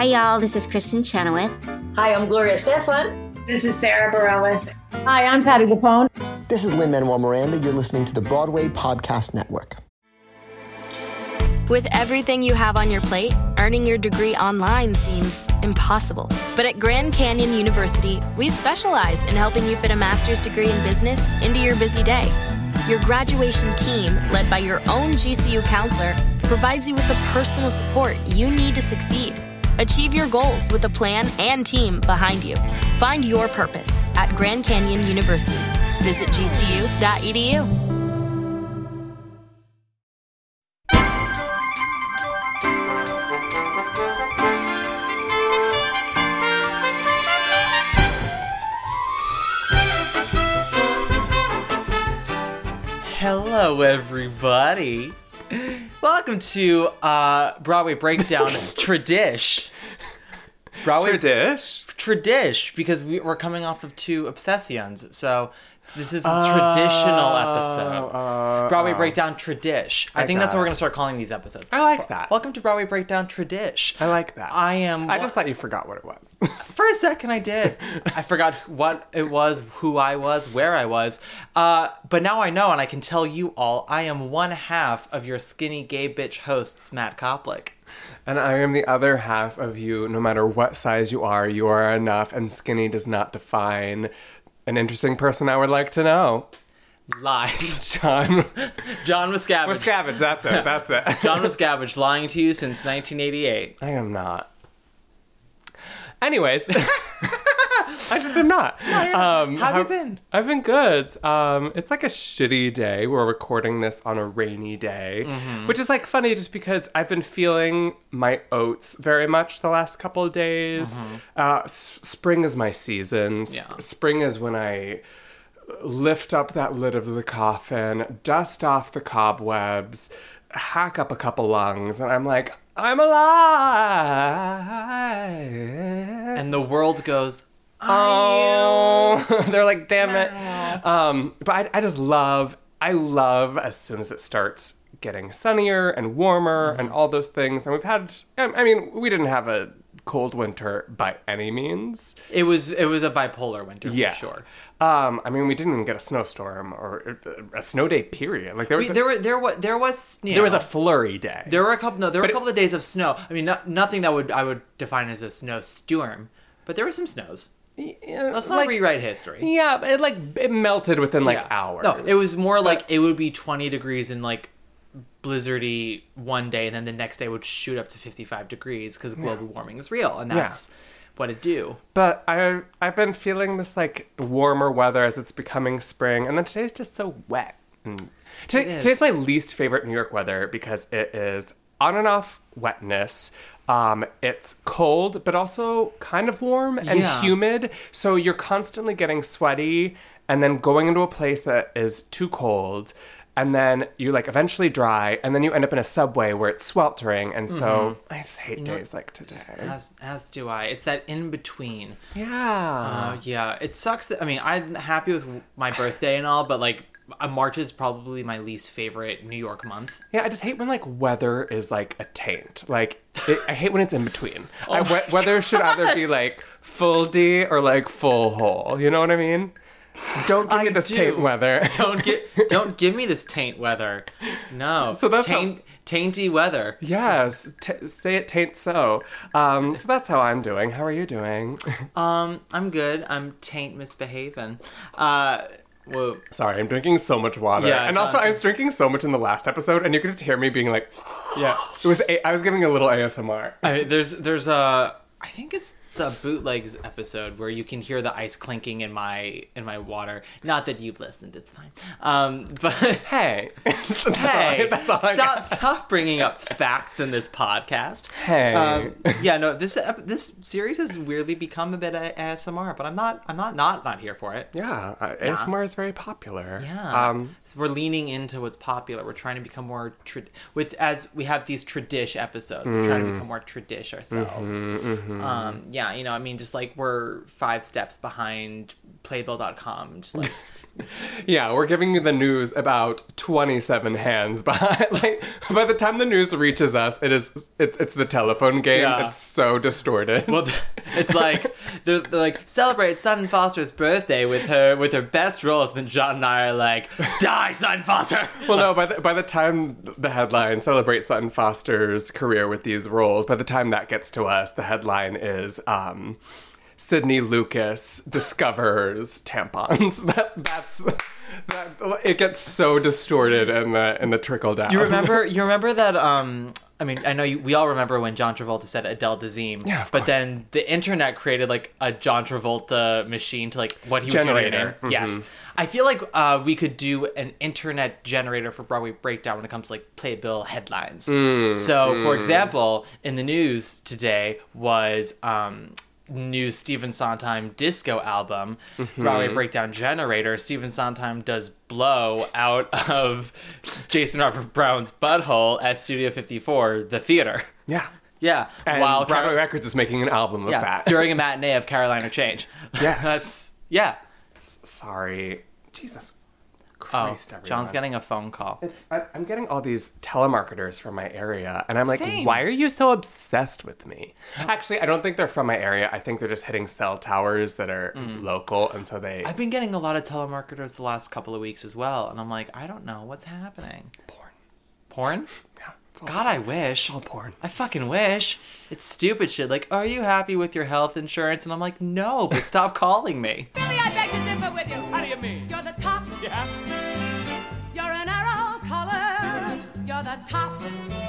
Hi, y'all. This is Kristen Chenoweth. Hi, I'm Gloria Stefan. This is Sarah Bareilles. Hi, I'm Patti LuPone. This is Lin-Manuel Miranda. You're listening to the Broadway Podcast Network. With everything you have on your plate, earning your degree online seems impossible. But at Grand Canyon University, we specialize in helping you fit a master's degree in business into your busy day. Your graduation team, led by your own GCU counselor, provides you with the personal support you need to succeed. Achieve your goals with a plan and team behind you. Find your purpose at Grand Canyon University. Visit gcu.edu. Hello, everybody. Welcome to Broadway Breakdown Tradish. Broadway Tradish, because we're coming off of 2 Obsessions, so this is a traditional episode. Broadway Breakdown Tradish. I think that's what we're going to start calling these episodes. I like that. Welcome to Broadway Breakdown Tradish. I like that. I just thought you forgot what it was. For a second, I did. I forgot what it was, who I was, where I was. But now I know, and I can tell you all, I am one half of your skinny gay bitch hosts, Matt Koplik. And I am the other half of you. No matter what size you are enough, and skinny does not define an interesting person I would like to know. Lies. John Miscavige. Miscavige, that's it. John Miscavige, lying to you since 1988. I am not. Anyways, I just am not. How have you been? I've been good. It's like a shitty day. We're recording this on a rainy day, which is like funny just because I've been feeling my oats very much the last couple of days. Spring is my season. Spring is when I lift up that lid of the coffin, dust off the cobwebs, hack up a couple lungs, and I'm like, I'm alive. And the world goes, oh, they're like, damn it. But I love as soon as it starts getting sunnier and warmer and all those things. And we've had, we didn't have a cold winter by any means. It was a bipolar winter for sure. We didn't even get a snowstorm or a snow day period. Like there was a flurry day. There were a couple of days of snow. I mean, nothing that I would define as a snowstorm, but there were some snows. Let's not rewrite history. Yeah, it melted within hours. No, it was more like it would be 20 degrees and like blizzardy one day, and then the next day would shoot up to 55 degrees because global warming is real, and that's what it do. But I've been feeling this like warmer weather as it's becoming spring, and then today's just so wet. Today's my least favorite New York weather because it is on and off wetness. It's cold, but also kind of warm and humid. So you're constantly getting sweaty and then going into a place that is too cold. And then you eventually dry, and then you end up in a subway where it's sweltering. And so I just hate days like today. As do I. It's that in between. Yeah. It sucks that, I'm happy with my birthday and all, but March is probably my least favorite New York month. Yeah, I just hate when weather is a taint. I hate when it's in between. Weather should either be full D or full hole. You know what I mean? Don't give me this taint weather. Don't give me this taint weather. No. So that's tainty weather. Yes. Say it taint so. So that's how I'm doing. How are you doing? I'm good. I'm taint misbehaving. Whoa. Sorry, I'm drinking so much water. Yeah, and also I was drinking so much in the last episode, and you could just hear me being yeah. I was giving a little ASMR. There's I think it's the bootlegs episode where you can hear the ice clinking in my water. Not that you've listened, it's fine. But hey, that's all stop bringing up facts in this podcast. Hey, this series has weirdly become a bit ASMR, but I'm not here for it. Yeah, ASMR is very popular. Yeah, so we're leaning into what's popular. We're trying to become more as we have these tradish episodes. We're trying to become more tradish ourselves. Just we're 5 steps behind Playbill.com, just Yeah, we're giving you the news about 27 hands behind. Like, by the time the news reaches us, it's the telephone game. Yeah. It's so distorted. Well, it's like they're like celebrate Sutton Foster's birthday with her best roles. Then John and I are like, die, Sutton Foster. Well, no. By the time the headline celebrates Sutton Foster's career with these roles, by the time that gets to us, the headline is Sydney Lucas discovers tampons. It gets so distorted in the trickle down. You remember that? I mean, I know we all remember when John Travolta said Adele Dazeem. Yeah, of but course. then the internet created like a John Travolta machine to like what he Generator. was doing. Mm-hmm. Yes, I feel like we could do an internet generator for Broadway Breakdown when it comes to like playbill headlines. So, for example, in the news today was new Stephen Sondheim disco album, Broadway Breakdown Generator. Stephen Sondheim does Blow out of Jason Robert Brown's butthole at Studio 54, the theater. Yeah. Yeah. And Broadway Records is making an album of that. during a matinee of Carolina Change. Yes. Yeah. Sorry. Jesus Oh, Christ, everyone. John's getting a phone call. I'm getting all these telemarketers from my area, and I'm like, Same. why are you so obsessed with me? Actually, I don't think they're from my area. I think they're just hitting cell towers that are local, and so they... I've been getting a lot of telemarketers the last couple of weeks as well, and I'm like, I don't know what's happening. Porn? Yeah. It's all God, I wish. all porn. I fucking wish. It's stupid shit. Like, are you happy with your health insurance? And I'm like, no, but stop calling me. Billy, I beg to differ with you. How do you mean? You're the top. Yeah. You're an arrow color. You're the top.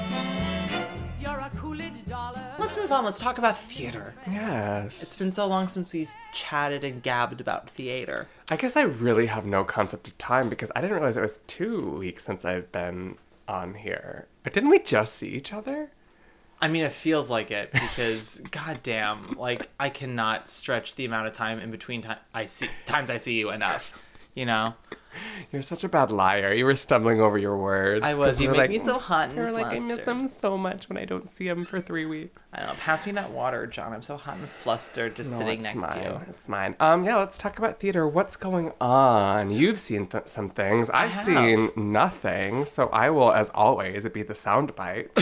You're a Coolidge dollar. Let's move on. Let's talk about theater. Yes. It's been so long since we've chatted and gabbed about theater. I guess I really have no concept of time because I didn't realize it was 2 weeks since I've been on here. But didn't we just see each other? I mean, it feels like it because, goddamn, like I cannot stretch the amount of time in between times I see you enough. You know, You're such a bad liar. You were stumbling over your words. I 'cause was. You were make me so hot and You're like, I miss flustered. them so much when I don't see them for 3 weeks. I don't know. Pass me that water, John. I'm so hot and flustered just sitting it's next mine. to you. It's mine. Yeah, let's talk about theater. What's going on? You've seen some things. I've have. seen nothing. So I will, as always, be the sound bites.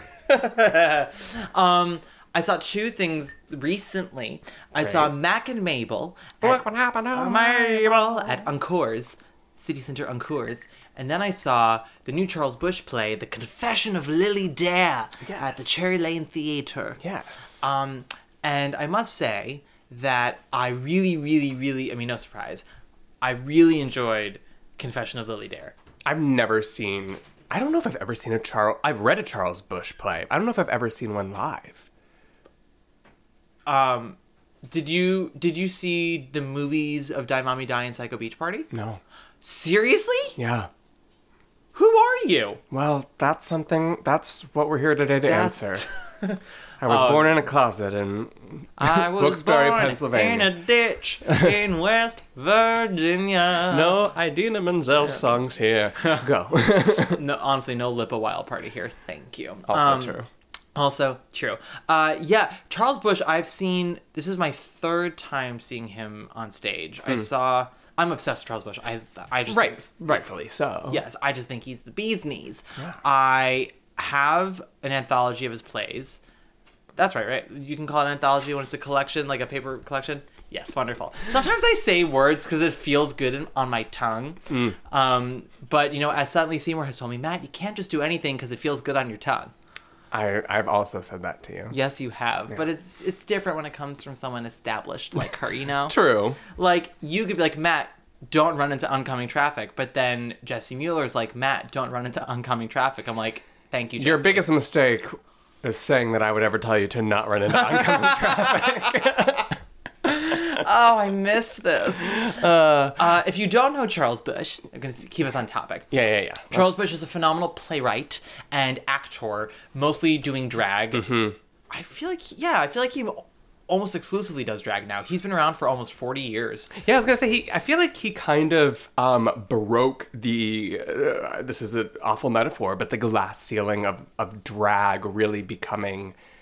I saw two things recently. I saw Mac and Mabel Look what happened to Mabel at Encores, City Center Encores. And then I saw the new Charles Busch play, The Confession of Lily Dare, at the Cherry Lane Theater. Yes. And I must say that I really, really, really, I mean, no surprise, I really enjoyed Confession of Lily Dare. I've never seen... I don't know if I've ever seen I've read a Charles Busch play. I don't know if I've ever seen one live. Did you see the movies of Die Mommy Die and Psycho Beach Party? No. Seriously? Yeah. Who are you? Well, that's what we're here today to That's- answer. I was born in a closet in I was Wilkes-Barre, born Pennsylvania. in a ditch in West Virginia. No Idina Menzel songs here. Go. No, honestly, no Lippa Wild Party here. Thank you. Also true. Also true. Yeah, Charles Busch, I've seen, this is my third time seeing him on stage. I'm obsessed with Charles Busch. I just Rightfully so. Yes, I just think he's the bee's knees. Yeah. I have an anthology of his plays. That's right? You can call it an anthology when it's a collection, like a paper collection? Yes, wonderful. Sometimes I say words because it feels good on my tongue. But, as Suddenly Seymour has told me, Matt, you can't just do anything because it feels good on your tongue. I've also said that to you. Yes, you have. Yeah. But it's different when it comes from someone established like her, True. Like, you could be like, Matt, don't run into oncoming traffic. But then Jesse Mueller's like, Matt, don't run into oncoming traffic. I'm like, thank you, Jesse. Your biggest mistake is saying that I would ever tell you to not run into oncoming traffic. Oh, I missed this. If you don't know Charles Busch, I'm going to keep us on topic. Yeah. Charles Busch is a phenomenal playwright and actor, mostly doing drag. Mm-hmm. I feel like he almost exclusively does drag now. He's been around for almost 40 years. Yeah, I was going to say, I feel like he kind of broke the, this is an awful metaphor, but the glass ceiling of drag really becoming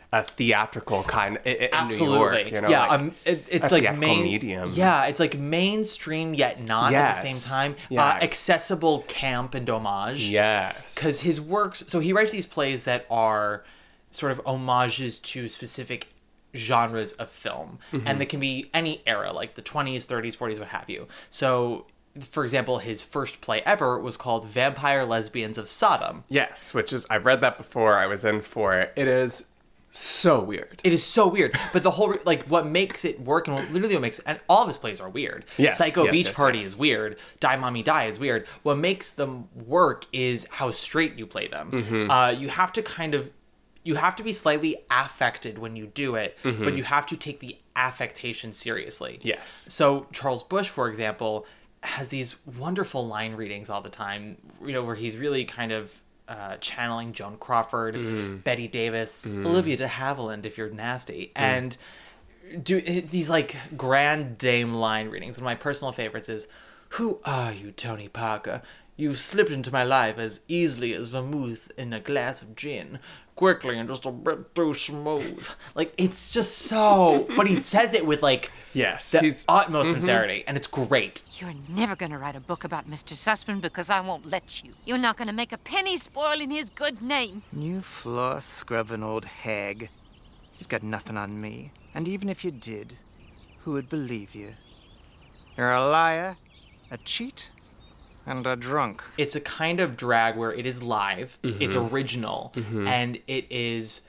a theatrical kind in Absolutely. New York. You know, yeah, like it's a like theatrical medium. Yeah, it's like mainstream yet not at the Yes. same time. Yeah. Accessible camp and homage. Yes. Because his works, so he writes these plays that are sort of homages to specific genres of film, and they can be any era, like the 20s, 30s, 40s, what have you. So, for example, his first play ever was called Vampire Lesbians of Sodom. Yes, which is, I've read that before. I was in for it. It is so weird. It is so weird, but the whole what makes it work, and literally what makes, and all of his plays are weird. Yes, Psycho yes, Beach yes, Party yes. is weird. Die Mommy Die is weird. What makes them work is how straight you play them. You have to you have to be slightly affected when you do it, but you have to take the affectation seriously. Yes. So Charles Busch, for example, has these wonderful line readings all the time, where he's really kind of channeling Joan Crawford, Betty Davis, Olivia de Havilland if you're nasty, and do these like grand dame line readings. One of my personal favorites is, "Who are you, Tony Parker? You slipped into my life as easily as vermouth in a glass of gin. Quickly and just a bit too smooth." Like, it's just so... But he says it with, like, Yes, the he's utmost sincerity, and it's great. You're never going to write a book about Mr. Sussman because I won't let you. You're not going to make a penny spoiling his good name. You floor-scrubbing old hag. You've got nothing on me. And even if you did, who would believe you? You're a liar, a cheat, and a drunk. It's a kind of drag where it is live, it's original, and it's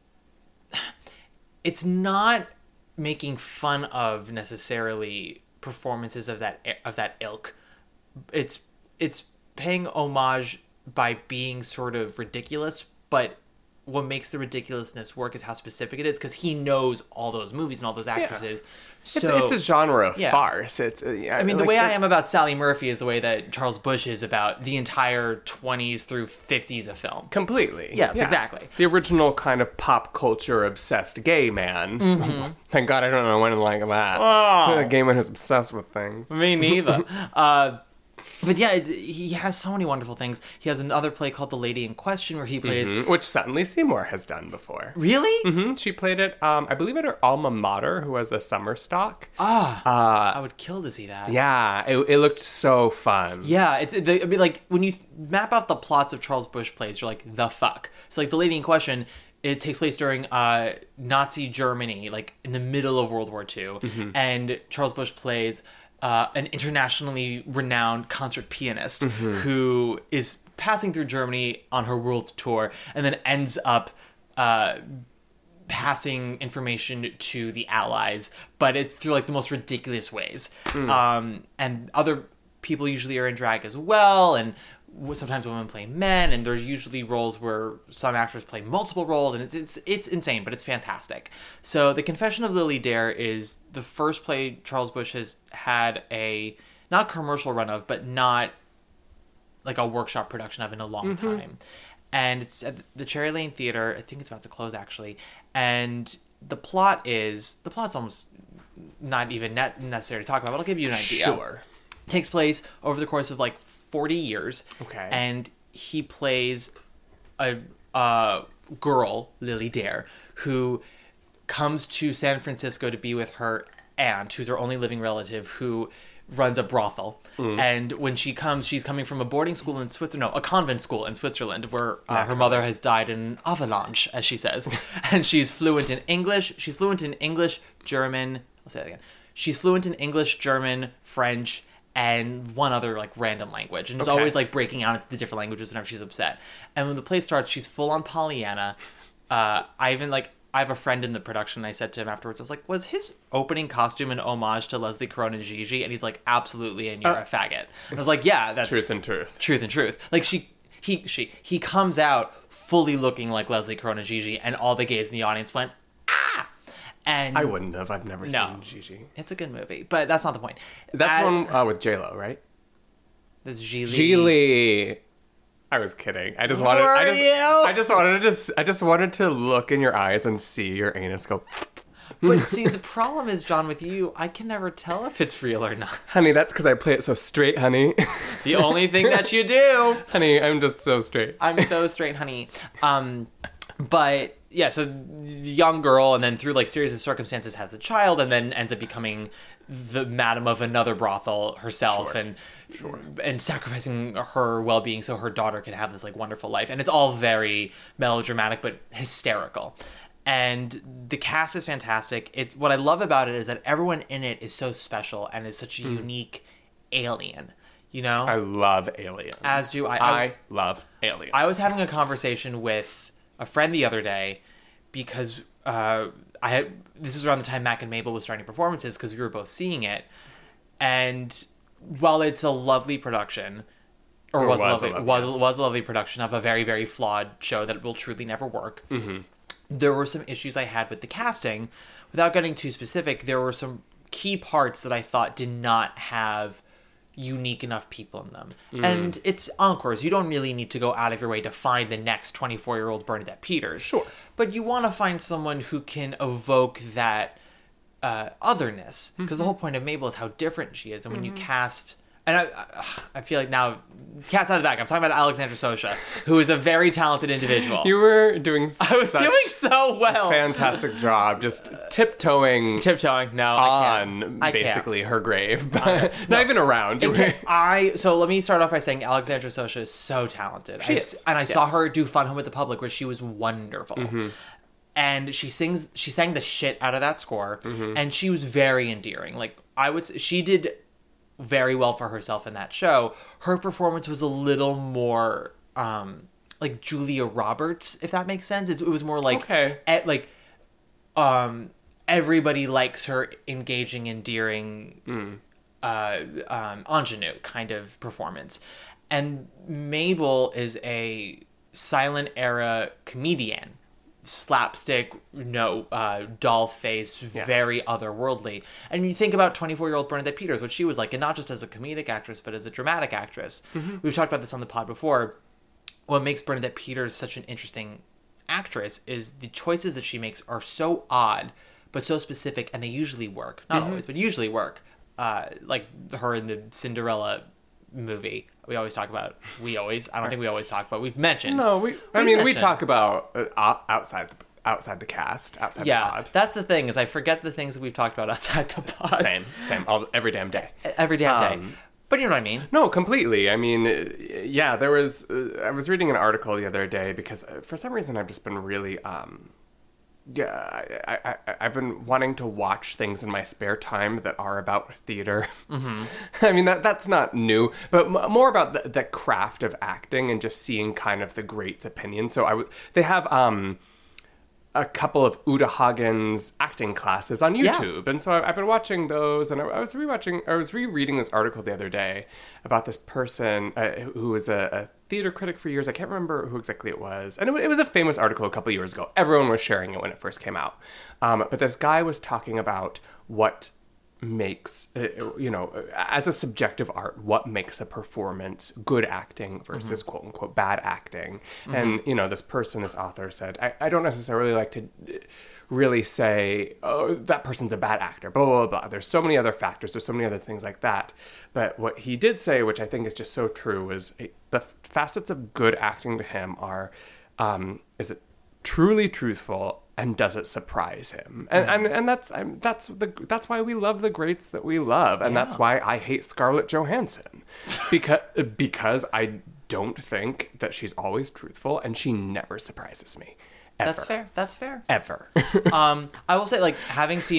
not making fun of necessarily performances of that ilk. It's paying homage by being sort of ridiculous, but what makes the ridiculousness work is how specific it is, because he knows all those movies and all those actresses. So it's a genre of Yeah. farce. It's I mean, the way I am about Sally Murphy is the way that Charles Busch is about the entire 20s through 50s of film. completely. Yes, exactly. The original kind of pop culture obsessed gay man. Thank God I don't know anything like that. Oh. A gay man who's obsessed with things. Me neither. But yeah, he has so many wonderful things. He has another play called The Lady in Question where he plays... Which Suddenly Seymour has done before. Really? She played it, I believe, at her alma mater, who was a summer stock. I would kill to see that. Yeah, it looked so fun. Yeah, I mean, like, when you map out the plots of Charles Busch plays, you're like, the fuck? So, like, The Lady in Question, it takes place during Nazi Germany, like, in the middle of World War II. And Charles Busch plays an internationally renowned concert pianist who is passing through Germany on her world tour and then ends up passing information to the Allies, but through like the most ridiculous ways. And other people usually are in drag as well, and sometimes women play men, and there's usually roles where some actors play multiple roles, and it's insane, but it's fantastic. So The Confession of Lily Dare is the first play Charles Busch has had a not commercial run of, but not like a workshop production of in a long time. And it's at the Cherry Lane Theater. I think it's about to close, actually. And the plot's almost not even necessary to talk about, but I'll give you an idea. Sure. It takes place over the course of like 40 years. Okay. And he plays a girl, Lily Dare, who comes to San Francisco to be with her aunt, who's her only living relative, who runs a brothel. And when she comes, she's coming from a boarding school in Switzerland, no, a convent school in Switzerland, where her mother has died in an avalanche, as she says. And she's fluent in English. She's fluent in English, German. I'll say that again. She's fluent in English, German, French, and one other like random language. And it's always like breaking out into the different languages whenever she's upset. And when the play starts, she's full on Pollyanna. I have a friend in the production, and I said to him afterwards, I was like, was his opening costume an homage to Leslie Corona Gigi? And he's like, absolutely, and you're a faggot. And I was like, yeah, that's... Truth and truth. Truth and truth. Like, he comes out fully looking like Leslie Corona Gigi, and all the gays in the audience went, ah! And I wouldn't have. I've never seen Gigi. It's a good movie, but that's not the point. That's one with J-Lo, right? That's Gigli. Gigli. I was kidding. I just wanted to look in your eyes and see your anus go. But see, the problem is, John, with you, I can never tell if it's real or not. Honey, that's because I play it so straight, honey. The only thing that you do. Honey, I'm just so straight. I'm so straight, honey. But yeah, so the young girl, and then through like series of circumstances has a child, and then ends up becoming the madam of another brothel herself, and sacrificing her well-being so her daughter can have this like wonderful life. And it's all very melodramatic but hysterical. And the cast is fantastic. It's what I love about it is that everyone in it is so special and is such a unique alien. You know, I love aliens. As do I. I love aliens. I was having a conversation with a friend the other day because this was around the time Mac and Mabel was starting performances because we were both seeing it. And while it's a lovely production, was a lovely production of a very, very flawed show that will truly never work, there were some issues I had with the casting. Without getting too specific, there were some key parts that I thought did not have unique enough people in them. And it's encores. You don't really need to go out of your way to find the next 24-year-old Bernadette Peters. Sure. But you want to find someone who can evoke that otherness. Because the whole point of Mabel is how different she is. And when you cast... And I feel like now, cat's out of the bag. I'm talking about Alexandra Sosha, who is a very talented individual. You were doing I was doing so well. Fantastic job. Just tiptoeing. No, on basically her grave. But not even around. So let me start off by saying Alexandra Sosha is so talented. She is. And I saw her do Fun Home with the Public where she was wonderful. And she sang the shit out of that score. And she was very endearing. Like, she did very well for herself in that show. Her performance was a little more like Julia Roberts, if that makes sense. It was more like everybody likes her engaging, endearing ingenue kind of performance. And Mabel is a silent era comedian. Slapstick, doll face, very otherworldly. And you think about 24-year-old Bernadette Peters, what she was like, and not just as a comedic actress, but as a dramatic actress. We've talked about this on the pod before. What makes Bernadette Peters such an interesting actress is the choices that she makes are so odd, but so specific, and they usually work. Not always, but usually work. Like her in the Cinderella movie. I don't think we always talk about. We've mentioned. No, we talk about outside the cast, outside the pod. That's the thing is I forget the things that we've talked about outside the pod. Same, every damn day. Every damn day. But you know what I mean? No, completely. I mean, there was. I was reading an article the other day because for some reason I've just been really. I've been wanting to watch things in my spare time that are about theater. I mean, that's not new, but more about the craft of acting and just seeing kind of the greats' opinions. So they have a couple of Uta Hagen's acting classes on YouTube. And so I've been watching those, and I was rereading this article the other day about this person who was a theater critic for years. I can't remember who exactly it was. And it was a famous article a couple years ago. Everyone was sharing it when it first came out. But this guy was talking about what makes, as a subjective art, what makes a performance good acting versus quote unquote bad acting. And, this author said, I don't necessarily like to really say, oh, that person's a bad actor, blah, blah, blah. There's so many other factors. There's so many other things like that. But what he did say, which I think is just so true, is the facets of good acting to him are, is it truly truthful, and does it surprise him? And that's why we love the greats that we love, and that's why I hate Scarlett Johansson, because I don't think that she's always truthful, and she never surprises me. Ever. That's fair. Ever. I will say, like, having seen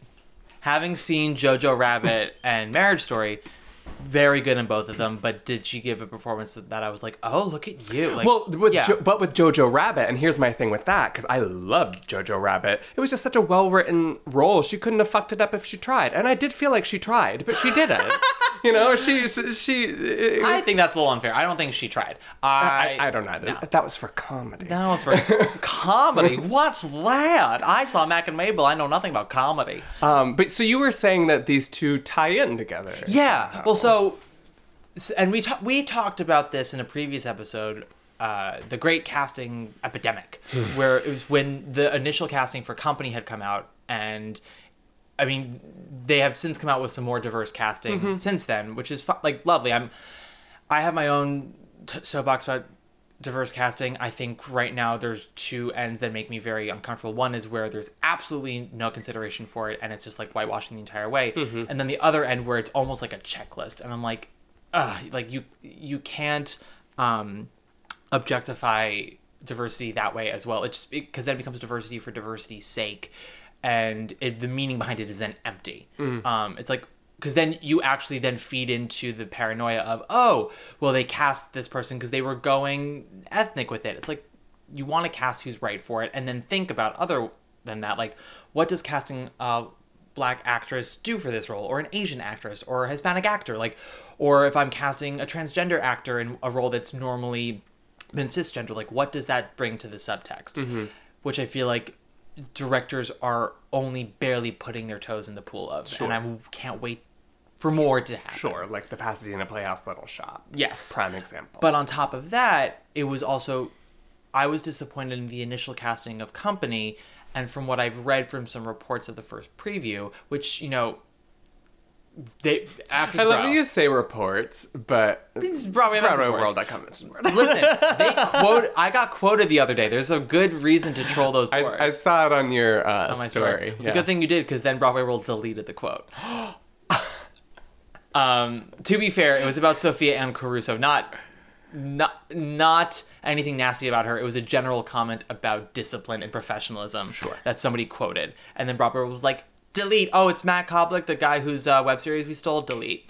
Jojo Rabbit and Marriage Story, very good in both of them, but did she give a performance that I was like, oh, look at you? Like, but with Jojo Rabbit, and here's my thing with that, because I loved Jojo Rabbit, it was just such a well-written role. She couldn't have fucked it up if she tried. And I did feel like she tried, but she didn't. I think that's a little unfair. I don't think she tried. I don't either. No. That was for comedy. That was for comedy? What's that? I saw Mac and Mabel. I know nothing about comedy. But so you were saying that these two tie in together. Yeah. Somehow. Well, and we talked about this in a previous episode, the Great Casting Epidemic, where it was when the initial casting for Company had come out, and I mean, they have since come out with some more diverse casting since then, which is lovely. I have my own soapbox about diverse casting. I think right now there's two ends that make me very uncomfortable. One is where there's absolutely no consideration for it, and it's just like whitewashing the entire way. And then the other end where it's almost like a checklist, and I'm like, like you can't objectify diversity that way as well. It's because then it becomes diversity for diversity's sake, and the meaning behind it is then empty. It's like, because then you actually then feed into the paranoia of, oh, well, they cast this person because they were going ethnic with it. It's like, you want to cast who's right for it, and then think about other than that. Like, what does casting a Black actress do for this role, or an Asian actress, or a Hispanic actor? Like, or if I'm casting a transgender actor in a role that's normally been cisgender, like, what does that bring to the subtext? Which I feel like directors are only barely putting their toes in the pool of, and I can't wait for more to happen. Sure, like the Pasadena Playhouse Little Shop. Yes. Prime example. But on top of that, it was also, I was disappointed in the initial casting of Company, and from what I've read from some reports of the first preview, which, you know, actors I love that you say reports, but BroadwayWorld.com. Listen, I got quoted the other day. There's a good reason to troll those ports. I saw it on your on my story. It's a good thing you did, because then Broadway World deleted the quote. To be fair, it was about Sophia Ann Caruso, not anything nasty about her. It was a general comment about discipline and professionalism that somebody quoted, and then Broadway was like, delete. Oh, it's Matt Koblich, the guy whose web series we stole. Delete.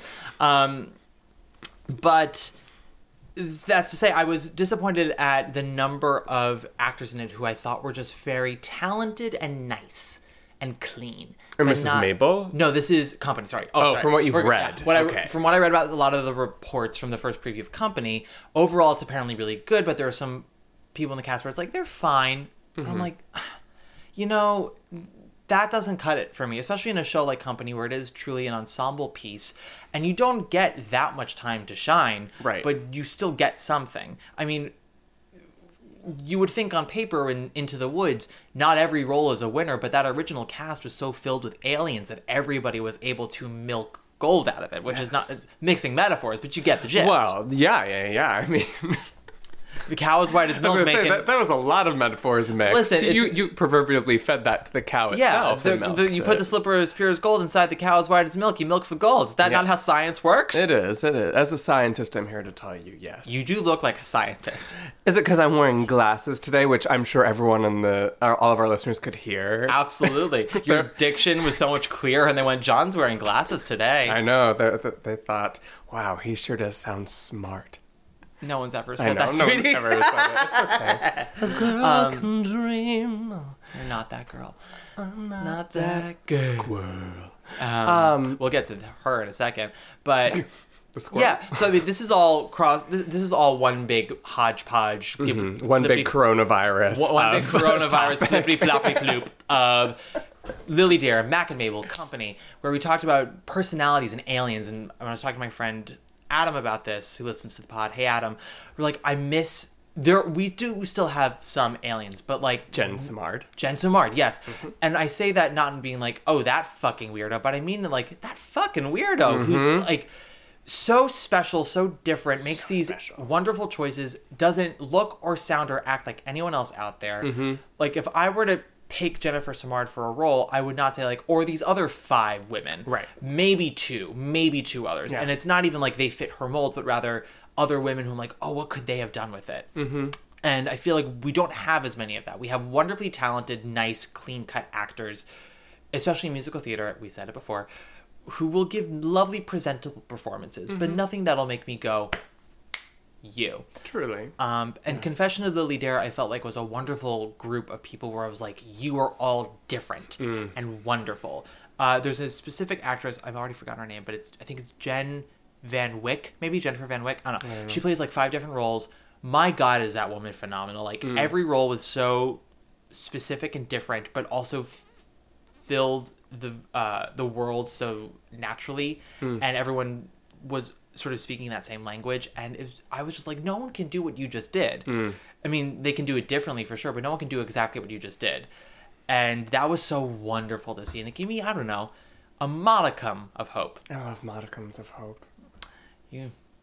But that's to say, I was disappointed at the number of actors in it who I thought were just very talented and nice and clean. Or Mrs. Mabel? No, this is Company. Sorry. Sorry. From what you've read. From what I read about a lot of the reports from the first preview of Company, overall it's apparently really good, but there are some people in the cast where it's like, they're fine. And I'm like, you know, that doesn't cut it for me, especially in a show like Company where it is truly an ensemble piece, and you don't get that much time to shine, right? But you still get something. I mean, you would think on paper in Into the Woods, not every role is a winner, but that original cast was so filled with aliens that everybody was able to milk gold out of it, which is not mixing metaphors, but you get the gist. Well, yeah. I mean... The cow is white as milk. That was a lot of metaphors mixed. Listen, you proverbially fed that to the cow itself. Yeah, you put the slipper as pure as gold inside the cow as white as milk. He milks the gold. Is that not how science works? It is. As a scientist, I'm here to tell you, yes. You do look like a scientist. Is it because I'm wearing glasses today, which I'm sure everyone all of our listeners could hear? Absolutely. Your diction was so much clearer, and they went, John's wearing glasses today. I know. They thought, wow, he sure does sound smart. No one's ever said that, sweetie. No one's ever said it. It's okay. A girl can dream. You're not that girl. I'm not that girl. Squirrel. We'll get to her in a second. But the squirrel. Yeah, so I mean, this is all this is all one big hodgepodge. One big coronavirus. One big coronavirus, flippity floppy floop of Lily Dare, Mac and Mabel, Company, where we talked about personalities and aliens. And when I was talking to my friend Adam about this, who listens to the pod, hey Adam, we're like, we do still have some aliens, but like Jen Simard, yes. And I say that not in being like, oh, that fucking weirdo, but I mean that, like, that fucking weirdo who's like so special, so different, makes these wonderful choices, doesn't look or sound or act like anyone else out there. Like, if I were to pick Jennifer Simard for a role, I would not say like, or these other 5 women. Right. Maybe two others. Yeah. And it's not even like they fit her mold, but rather other women who I'm like, oh, what could they have done with it? And I feel like we don't have as many of that. We have wonderfully talented, nice, clean-cut actors, especially in musical theater, we've said it before, who will give lovely, presentable performances, but nothing that'll make me go, you. Truly. And Confession of Lily Dare, I felt like was a wonderful group of people where I was like, you are all different and wonderful. There's a specific actress, I've already forgotten her name, but I think it's Jen Van Wyck, maybe Jennifer Van Wyck. I don't know. She plays like 5 different roles. My God, is that woman phenomenal. Like every role was so specific and different, but also filled the world so naturally, and everyone was sort of speaking that same language, and I was just like, no one can do what you just did. I mean, they can do it differently for sure, but no one can do exactly what you just did. And that was so wonderful to see, and it gave me, I don't know, a modicum of hope. I love modicums of hope.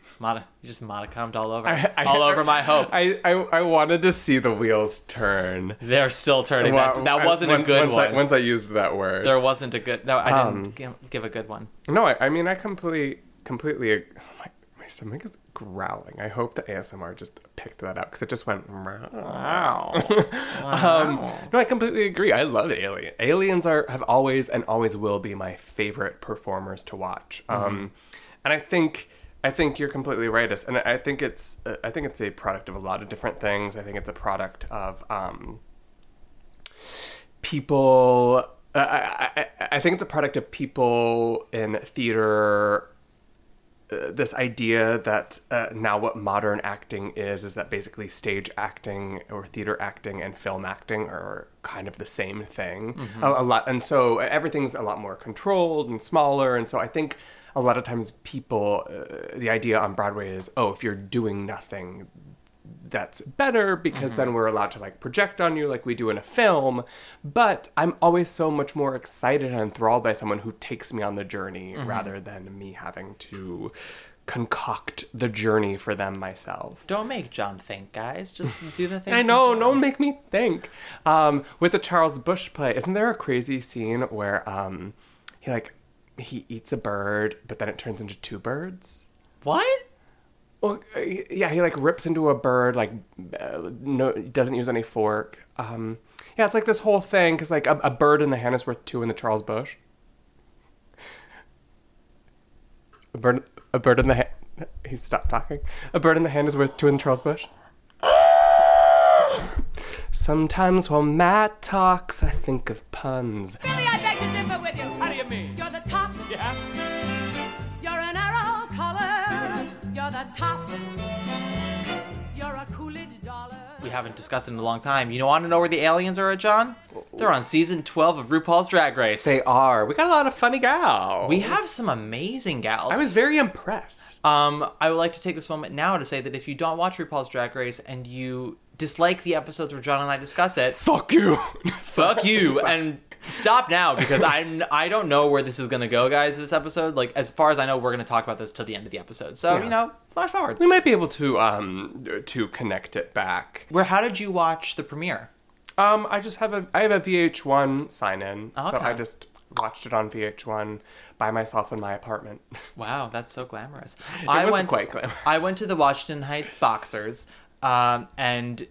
You just monocommed all over. All over my hope. I wanted to see the wheels turn. They're still turning. That wasn't a good one. Once I used that word. There wasn't a good... No, I didn't give a good one. No, I mean, I completely... My stomach is growling. I hope the ASMR just picked that up because it just went... Wow. No, I completely agree. I love Alien. Aliens have always and always will be my favorite performers to watch. And I think you're completely right. And I think it's a product of a lot of different things. I think it's a product of people. I think it's a product of people in theater. This idea that now what modern acting is that basically stage acting or theater acting and film acting are kind of the same thing a lot, and so everything's a lot more controlled and smaller, and so I think a lot of times people, the idea on Broadway is, if you're doing nothing, that's better because then we're allowed to like project on you like we do in a film. But I'm always so much more excited and enthralled by someone who takes me on the journey rather than me having to concoct the journey for them myself. Don't make John think, guys. Just do the thing. I know, don't make me think. With the Charles Busch play, isn't there a crazy scene where he eats a bird, but then it turns into two birds? What? Well, yeah, he like rips into a bird, doesn't use any fork. Yeah, it's like this whole thing because like a bird in the hand is worth two in the Charles Busch. A bird in the hand. He stopped talking. A bird in the hand is worth two in the Charles Busch. Sometimes while Matt talks, I think of puns. Billy, I beg to differ with you. How do you mean? You're the top. Yeah. You're an arrow color. You're the top. You're a Coolidge dollar. We haven't discussed it in a long time. You want to know where the aliens are at, John? They're on season 12 of RuPaul's Drag Race. They are. We got a lot of funny gals. We have some amazing gals. I was very impressed. I would like to take this moment now to say that if you don't watch RuPaul's Drag Race and you dislike the episodes where John and I discuss it, fuck you. Fuck you. And stop now, because I don't know where this is going to go, guys, this episode. Like, as far as I know, we're going to talk about this till the end of the episode. So, flash forward. We might be able to connect it back. How did you watch the premiere? I have a VH1 sign-in. Okay. So I just watched it on VH1 by myself in my apartment. Wow, that's so glamorous. It wasn't quite glamorous. I went to the Washington Heights Boxers, and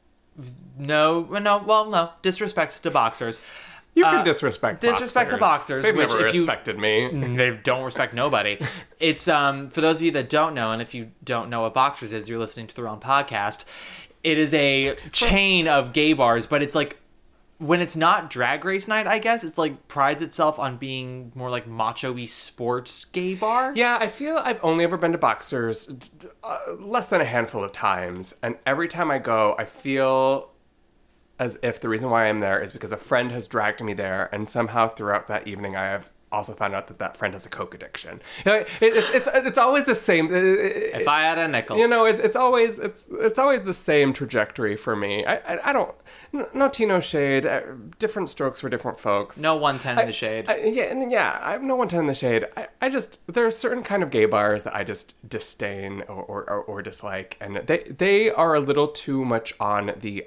no, disrespect to Boxers. You can disrespect to Boxers. They've never respected me. They don't respect nobody. It's, for those of you that don't know, and if you don't know what Boxers is, you're listening to the wrong podcast. It is a chain of gay bars, but it's like, when it's not Drag Race night, I guess, it's like prides itself on being more like macho-y sports gay bar. Yeah, I feel I've only ever been to Boxers less than a handful of times, and every time I go, I feel as if the reason why I'm there is because a friend has dragged me there, and somehow throughout that evening I have also found out that friend has a coke addiction. It's always the same. If I had a nickel, it's always the same trajectory for me. I don't, no tea, no shade. Different strokes for different folks. No 110 in the shade. I have no 110 in the shade. I just, there are certain kind of gay bars that I just disdain or dislike, and they are a little too much on the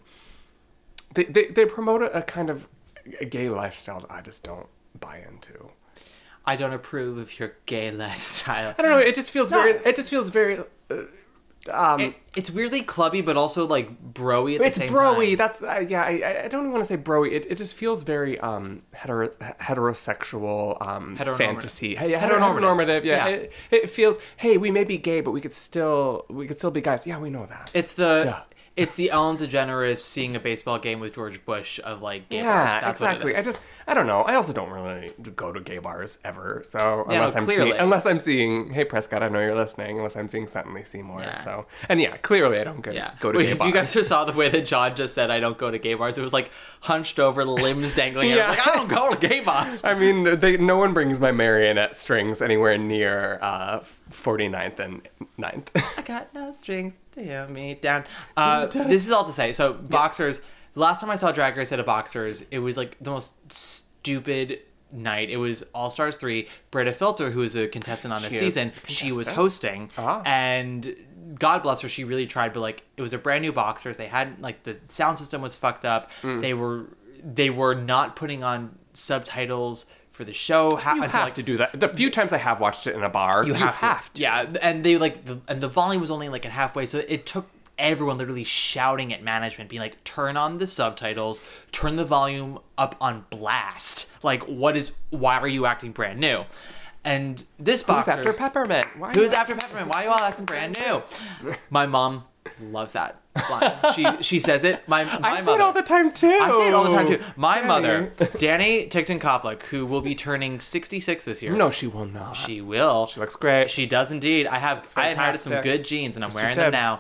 They promote a kind of a gay lifestyle that I just don't buy into. I don't approve of your gay lifestyle. I don't know. It just feels very. It's weirdly clubby, but also like broy at the same time. It's broy. That's I don't even want to say broy. It just feels very heterosexual fantasy. Heteronormative. Yeah. It feels. Hey, we may be gay, but we could still be guys. Yeah, we know that. It's the Ellen DeGeneres seeing a baseball game with George Bush of like gay bars. That's exactly. What it is. I don't know. I also don't really go to gay bars ever. So clearly. unless I'm seeing, hey Prescott, I know you're listening. Unless I'm seeing Suddenly Seymour. Yeah. So clearly I don't go to gay bars. If you guys just saw the way that John just said, I don't go to gay bars. It was like hunched over, limbs dangling. Yeah. I was like, I don't go to gay bars. I mean, no one brings my marionette strings anywhere near 49th and 9th. I got no strings to hear me down. This is all to say. So Boxers. Last time I saw Drag Race at a Boxers, it was like the most stupid night. It was All Stars 3. Britta Filter, who is a contestant on this season, she was hosting. And God bless her, she really tried, but like it was a brand new Boxers. They had like the sound system was fucked up. They were not putting on subtitles for the show. You have to do that. The few times I have watched it in a bar, you have to. Yeah, and they and the volume was only like at halfway, so it took everyone literally shouting at management, being like, turn on the subtitles, turn the volume up on blast. Like, why are you acting brand new? And this Boxers... Who's after Peppermint? Who's after Peppermint? Why are you all acting brand new? My mom loves that line. She says it. I say it all the time too. I say it all the time too. My mother, Danny Tickton Koplik, who will be turning 66 this year. No, she will not. She will. She looks great. She does indeed. I inherited some good genes, and I'm wearing them now.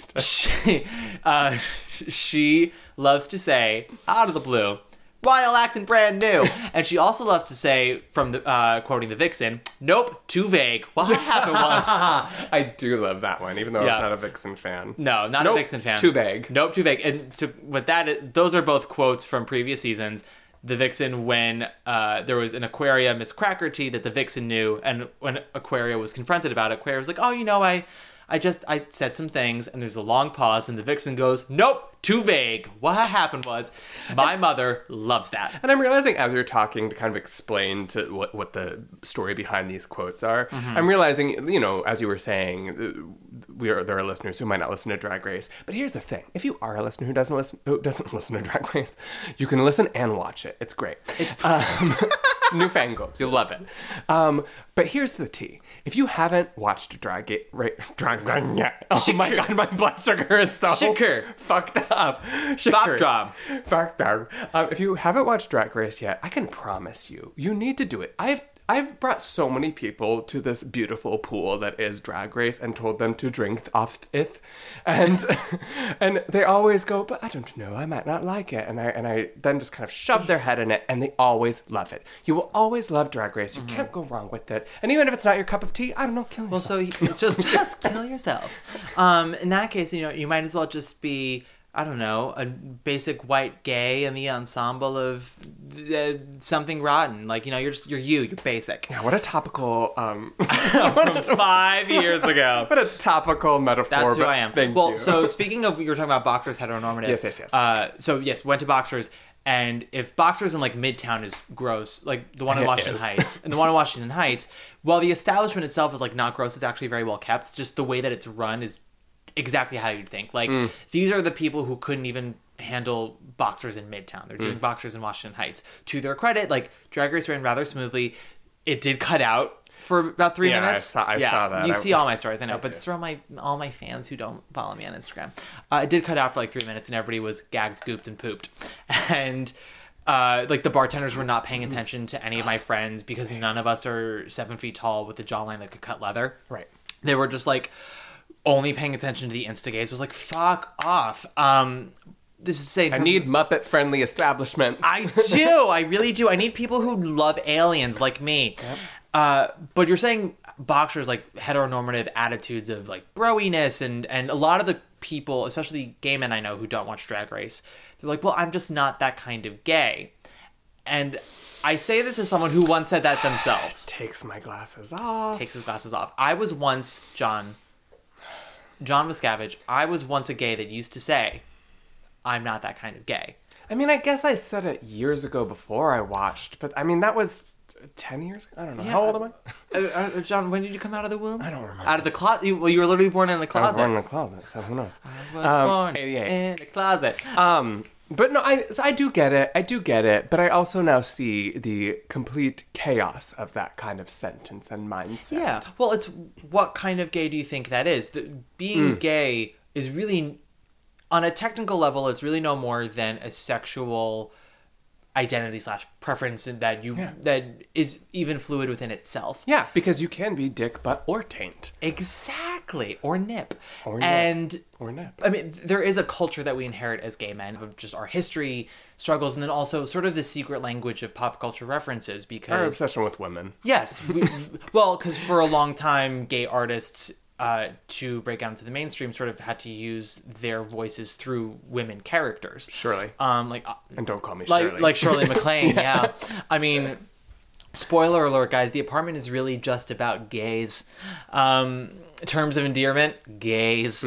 She loves to say, out of the blue, why all acting brand new? And she also loves to say, from the quoting the Vixen, nope, too vague. What happened was... I do love that one, even though I'm not a Vixen fan. No, not a Vixen fan. Too vague. Nope, too vague. And so with that, those are both quotes from previous seasons. The Vixen, when there was an Aquaria Miss Crackerty that the Vixen knew, and when Aquaria was confronted about it, Aquaria was like, oh, I said some things, and there's a long pause, and the Vixen goes, nope, too vague. What happened was, my mother loves that. And I'm realizing as you're talking to kind of explain to what the story behind these quotes are, I'm realizing, as you were saying, there are listeners who might not listen to Drag Race. But here's the thing. If you are a listener who doesn't listen to Drag Race, you can listen and watch it. It's great. Newfangled. You'll love it. But here's the tea. If you haven't watched Drag yet, oh my God, my blood sugar is so fucked up. Fucked up. If you haven't watched Drag Race yet, I can promise you need to do it. I've brought so many people to this beautiful pool that is Drag Race and told them to drink off it, and they always go, but I don't know, I might not like it, and I then just kind of shove their head in it, and they always love it. You will always love Drag Race. You can't go wrong with it, and even if it's not your cup of tea, I don't know, kill yourself. Well, so just kill yourself. In that case, you might as well just be, I don't know, a basic white gay in the ensemble of something rotten. Like, you're basic. Yeah, what a topical... From 5 years ago. What a topical metaphor. That's who I am. Thank you. So speaking of, you were talking about Boxers heteronormative. Yes. So yes, went to Boxers. And if Boxers in like Midtown is gross, like the one in Washington Heights, and the one in Washington Heights, while the establishment itself is like not gross, it's actually very well kept. Just the way that it's run is exactly how you'd think. Like, these are the people who couldn't even handle Boxers in Midtown. They're doing Boxers in Washington Heights. To their credit, like, Drag Race ran rather smoothly. It did cut out for about 3 minutes. I saw that. You see all my stories, I know, but it's from all my fans who don't follow me on Instagram. It did cut out for like 3 minutes, and everybody was gagged, gooped, and pooped. And like the bartenders were not paying attention to any of my friends because none of us are 7 feet tall with a jawline that could cut leather. Right. They were just like only paying attention to the Instagays. Was like, fuck off. This is saying I need Muppet-friendly establishment. I do. I really do. I need people who love aliens like me. Yep. But you're saying Boxers, like, heteronormative attitudes of, like, broiness, and a lot of the people, especially gay men I know who don't watch Drag Race, they're like, well, I'm just not that kind of gay. And I say this as someone who once said that themselves. Takes my glasses off. Takes his glasses off. I was once, John Miscavige, I was once a gay that used to say, I'm not that kind of gay. I mean, I guess I said it years ago before I watched, but I mean, that was 10 years ago? I don't know. Yeah. How old am I? John, when did you come out of the womb? I don't remember. Out of the closet? You were literally born in a closet. I was born in a closet, so who knows? I was born in a closet. But no, I do get it, but I also now see the complete chaos of that kind of sentence and mindset. Yeah, well, it's what kind of gay do you think that is? Being gay is really, on a technical level, it's really no more than a sexual identity / preference that is even fluid within itself. Yeah, because you can be dick, butt, or taint. Exactly. Or nip. Or nip. I mean, there is a culture that we inherit as gay men of just our history, struggles, and then also sort of the secret language of pop culture references because... Our obsession with women. Yes. Well, because for a long time, gay artists... to break out into the mainstream, sort of had to use their voices through women characters. Shirley. And don't call me Shirley. Like Shirley MacLaine, yeah. I mean, Spoiler alert, guys, the apartment is really just about gays. Terms of endearment, gays.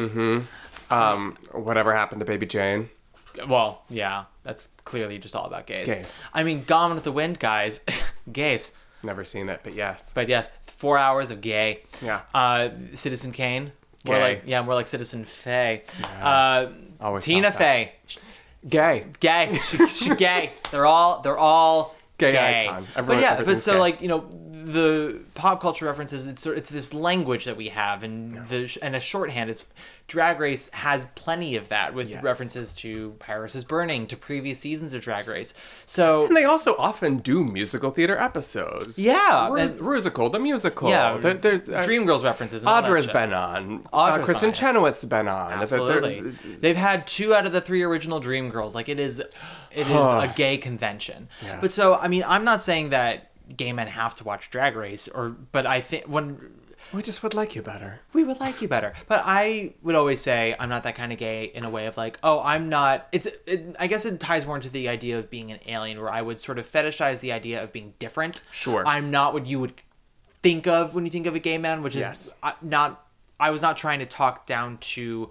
Whatever happened to Baby Jane? Well, yeah, that's clearly just all about gays. I mean, Gone with the Wind, guys, gays. Never seen it, but yes. But yes, 4 hours of gay. Yeah. Citizen Kane. Gay. More like Citizen Faye. Yes. Always Tina Fey. Gay. She gay. They're all gay. Icon. But so gay. like, you know, the pop culture references, it's this language that we have, and and a shorthand. It's Drag Race has plenty of that with references to Paris is Burning, to previous seasons of Drag Race. So and they also often do musical theater episodes. Yeah, Rusical, the musical. Yeah, there's Dreamgirls references. And Audra's been on. Kristen Chenoweth's been on. Absolutely, they've had 2 out of the 3 original Dreamgirls. Like it is a gay convention. Yes. But so I mean, I'm not saying that gay men have to watch Drag Race, but I think we just would like you better. We would like you better. But I would always say I'm not that kind of gay in a way of like, oh, I'm not. I guess it ties more into the idea of being an alien, where I would sort of fetishize the idea of being different. Sure. I'm not what you would think of when you think of a gay man, which is not. I was not trying to talk down to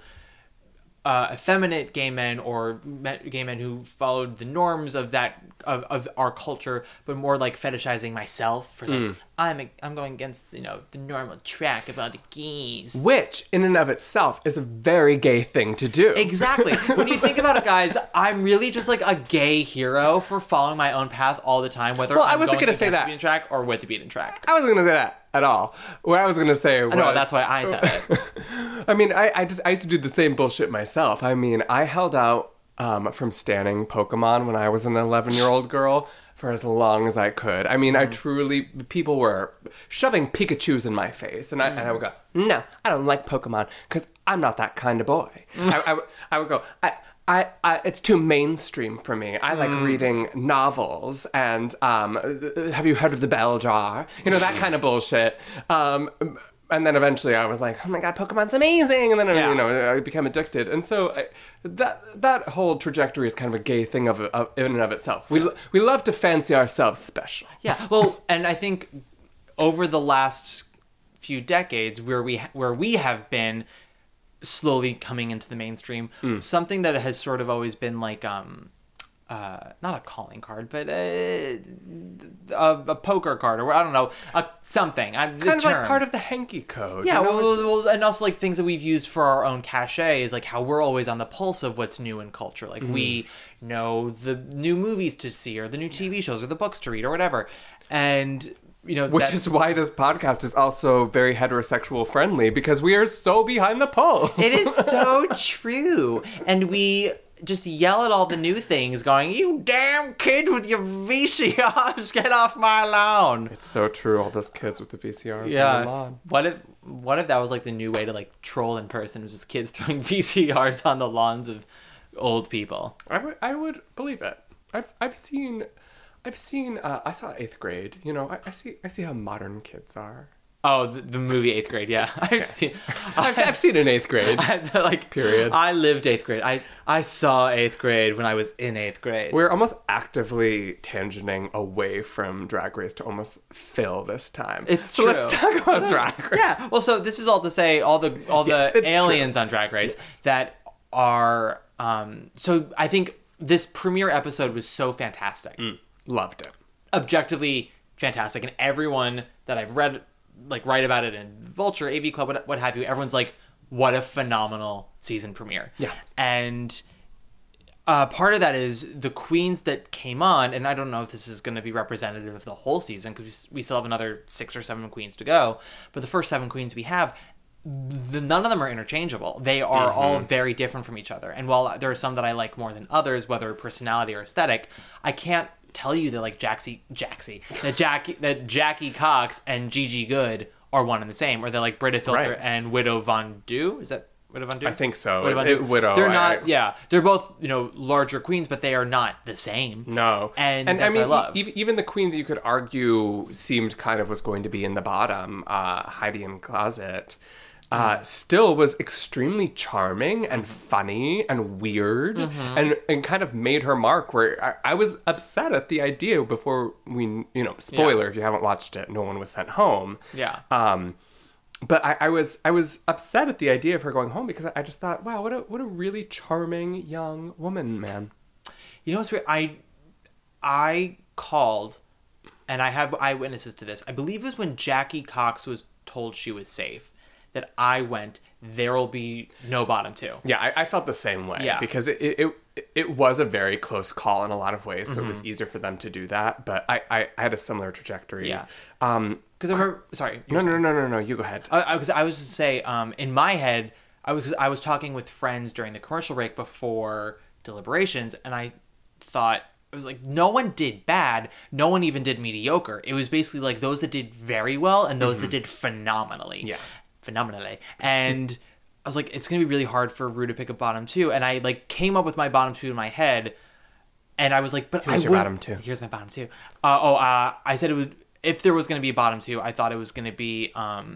effeminate gay men or gay men who followed the norms of our culture, but more like fetishizing myself for like, I'm going against the normal track about the gays, which in and of itself is a very gay thing to do. Exactly. When you think about it, guys, I'm really just like a gay hero for following my own path all the time, whether I'm going against the beaten track or with the beaten track. I wasn't going to say that at all. What I was going to say was... No, that's why I said it. I mean, I used to do the same bullshit myself. I mean, I held out from standing Pokemon when I was an 11-year-old girl for as long as I could. I mean, I truly... People were shoving Pikachus in my face, and I would go, no, I don't like Pokemon, because I'm not that kind of boy. I would go... it's too mainstream for me. I like reading novels and have you heard of the Bell Jar? You know, that kind of bullshit. And then eventually I was like, oh my God, Pokemon's amazing. And then, I became addicted. And so that whole trajectory is kind of a gay thing in and of itself. We love to fancy ourselves special. Yeah, well, and I think over the last few decades where we have been slowly coming into the mainstream, something that has sort of always been like not a calling card, but a poker card, or I don't know, something. Kind of like part of the hanky code. Yeah, well, and also like things that we've used for our own cachet is like how we're always on the pulse of what's new in culture. Like we know the new movies to see, or the new TV shows, or the books to read, or whatever. And which is why this podcast is also very heterosexual friendly, because we are so behind the pulse. It is so true. And we just yell at all the new things going, you damn kid with your VCRs, get off my lawn. It's so true, all those kids with the VCRs on the lawn. What if that was like the new way to like troll in person? It was just kids throwing VCRs on the lawns of old people. I would believe it. I've seen I saw 8th Grade. I see how modern kids are. Oh, the movie 8th Grade, yeah. I've seen an 8th Grade. Period. I lived 8th grade. I saw 8th Grade when I was in 8th grade. We're almost actively tangenting away from Drag Race to almost fill this time. It's true. So let's talk about Drag Race. Yeah. Well, so this is all to say all the aliens on Drag Race that are so I think this premiere episode was so fantastic. Loved it. Objectively fantastic, and everyone that I've read write about it in Vulture, AV Club, what have you, everyone's like, what a phenomenal season premiere. Yeah. And part of that is the queens that came on, and I don't know if this is going to be representative of the whole season, because we still have another 6 or 7 queens to go, but the first 7 queens we have, none of them are interchangeable. They are all very different from each other. And while there are some that I like more than others, whether personality or aesthetic, I can't tell you that like Jackie Cox and Gigi Good are one and the same, or they're like Britta Filter and Widow Von Du. Is that Widow Von Du? I think so. Widow. They're not. Yeah, they're both larger queens, but they are not the same. No, and that's I mean, what I love. Even the queen that you could argue seemed kind of was going to be in the bottom, Heidi N Closet. still was extremely charming and funny and weird and kind of made her mark, where I was upset at the idea before we, spoiler, if you haven't watched it, no one was sent home. Yeah. But I was upset at the idea of her going home because I just thought, wow, what a really charming young woman, man. You know what's weird? I called, and I have eyewitnesses to this. I believe it was when Jackie Cox was told she was safe that I went, there'll be no bottom two. Yeah, I felt the same way. Yeah. Because it was a very close call in a lot of ways, so it was easier for them to do that. But I had a similar trajectory. Yeah. Because I remember... Sorry. No, you go ahead. Because I was to say, in my head, I was talking with friends during the commercial break before deliberations, and I thought... It was like, no one did bad. No one even did mediocre. It was basically like those that did very well and those that did phenomenally. Yeah. Phenomenally. And I was like, it's going to be really hard for Rue to pick a bottom two. And I came up with my bottom two in my head. And I was like, but Here's your bottom two. Here's my bottom two. I said it was, if there was going to be a bottom two, I thought it was going to be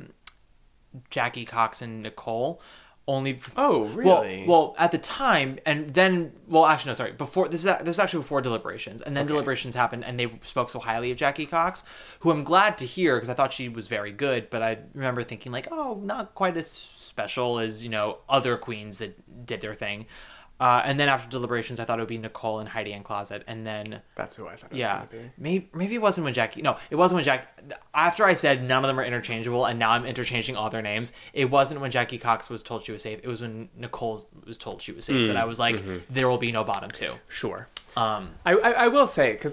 Jackie Cox and Nicole. Only. Oh, really? Well, at the time, and then, well, actually, no, sorry. Before this is actually before deliberations, and then deliberations happened, and they spoke so highly of Jackie Cox, who I'm glad to hear because I thought she was very good. But I remember thinking not quite as special as other queens that did their thing. And then after deliberations, I thought it would be Nicole and Heidi Ann Closet, and then that's who I thought it was going to be. Maybe it wasn't when Jackie. No, it wasn't when Jackie. After I said none of them are interchangeable, and now I'm interchanging all their names. It wasn't when Jackie Cox was told she was safe. It was when Nicole was told she was safe that I was like, there will be no bottom two. Sure. I will say, because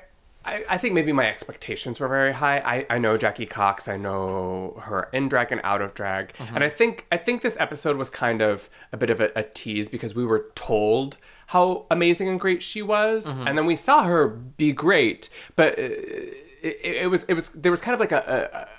I think maybe my expectations were very high. I know Jackie Cox. I know her in drag and out of drag. And I think this episode was kind of a bit of a tease because we were told how amazing and great she was. And then we saw her be great. But there was kind of like a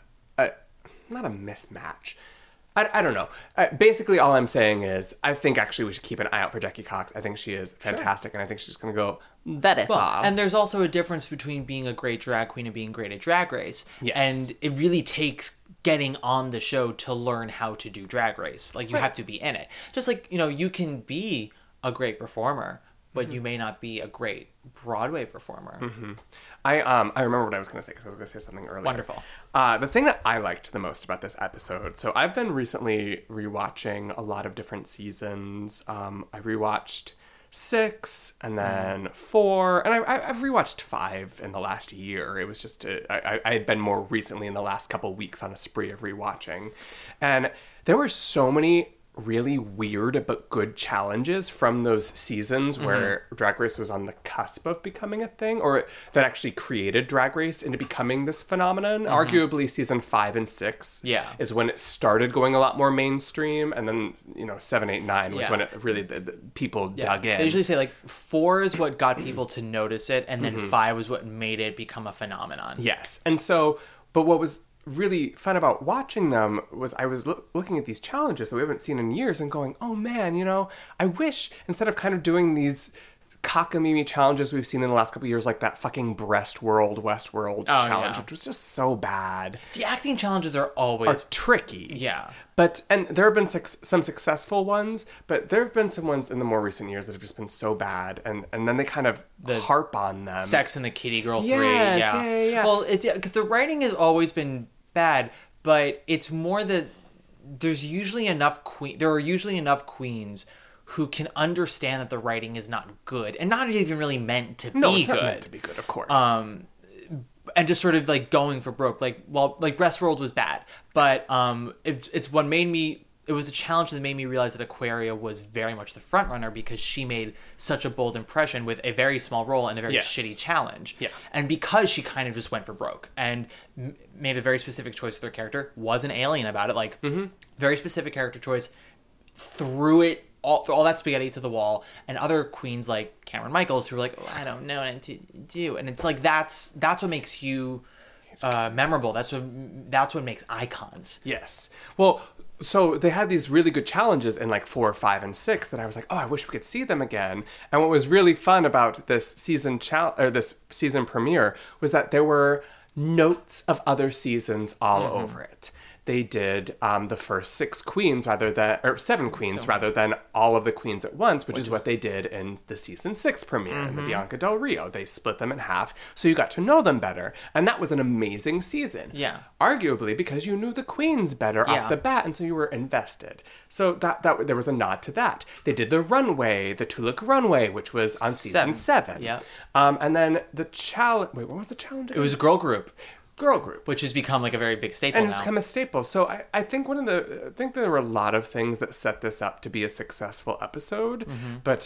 not a mismatch. I don't know. Basically, all I'm saying is I think actually we should keep an eye out for Jackie Cox. I think she is fantastic, and I think she's going to go very far. And there's also a difference between being a great drag queen and being great at Drag Race. Yes. And it really takes getting on the show to learn how to do Drag Race. Like, you have to be in it. Just like, you can be a great performer, but you may not be a great Broadway performer. I remember what I was going to say because I was going to say something earlier. Wonderful. The thing that I liked the most about this episode, so I've been recently rewatching a lot of different seasons. I rewatched 6 and then 4, and I've rewatched 5 in the last year. It was just, I had been more recently in the last couple weeks on a spree of rewatching. And there were so many really weird but good challenges from those seasons where Drag Race was on the cusp of becoming a thing, or that actually created Drag Race into becoming this phenomenon. Arguably season 5 and 6 is when it started going a lot more mainstream, and then 7, 8, 9 was when it really the people dug in. They usually say 4 is what got people to notice it, and then 5 was what made it become a phenomenon. Yes. And so, but what was really fun about watching them was I was looking at these challenges that we haven't seen in years and going, oh man, I wish instead of kind of doing these cockamamie challenges we've seen in the last couple of years, like that fucking Westworld challenge, which was just so bad. The acting challenges are always tricky. Yeah. And there have been some successful ones, but there have been some ones in the more recent years that have just been so bad, and then they kind of harp on them. Sex and the Kitty Girl 3. Yeah. Well, it's because the writing has always been bad, but it's more that there are usually enough queens who can understand that the writing is not good and not even really meant to be good. No, it's not meant to be good, of course. And just sort of going for broke. Westworld was bad, but it's what made me. It was the challenge that made me realize that Aquaria was very much the front runner because she made such a bold impression with a very small role and a very shitty challenge. Yeah. And because she kind of just went for broke and made a very specific choice with her character, was an alien about it, very specific character choice, threw it all that spaghetti to the wall, and other queens like Cameron Michaels who were like, oh, I don't know what to do, and it's like that's what makes you memorable. That's what makes icons. Yes. Well, so they had these really good challenges in 4, 5, and 6 that I was like, oh, I wish we could see them again. And what was really fun about this season premiere was that there were notes of other seasons all over it. they did the first 6 queens or 7 queens rather than all of the queens at once, which is what they did in the season 6 premiere in the Bianca Del Rio. They split them in half, so you got to know them better, and that was an amazing season. Yeah. Arguably because you knew the queens better off the bat, and so you were invested. So that there was a nod to that. They did the runway, the Tuluk runway, which was on season 7. Yeah. And then the challenge. Wait, what was the challenge? It was a girl group, which has become like a very big staple and now. it's become a staple. So I think I think there were a lot of things that set this up to be a successful episode. But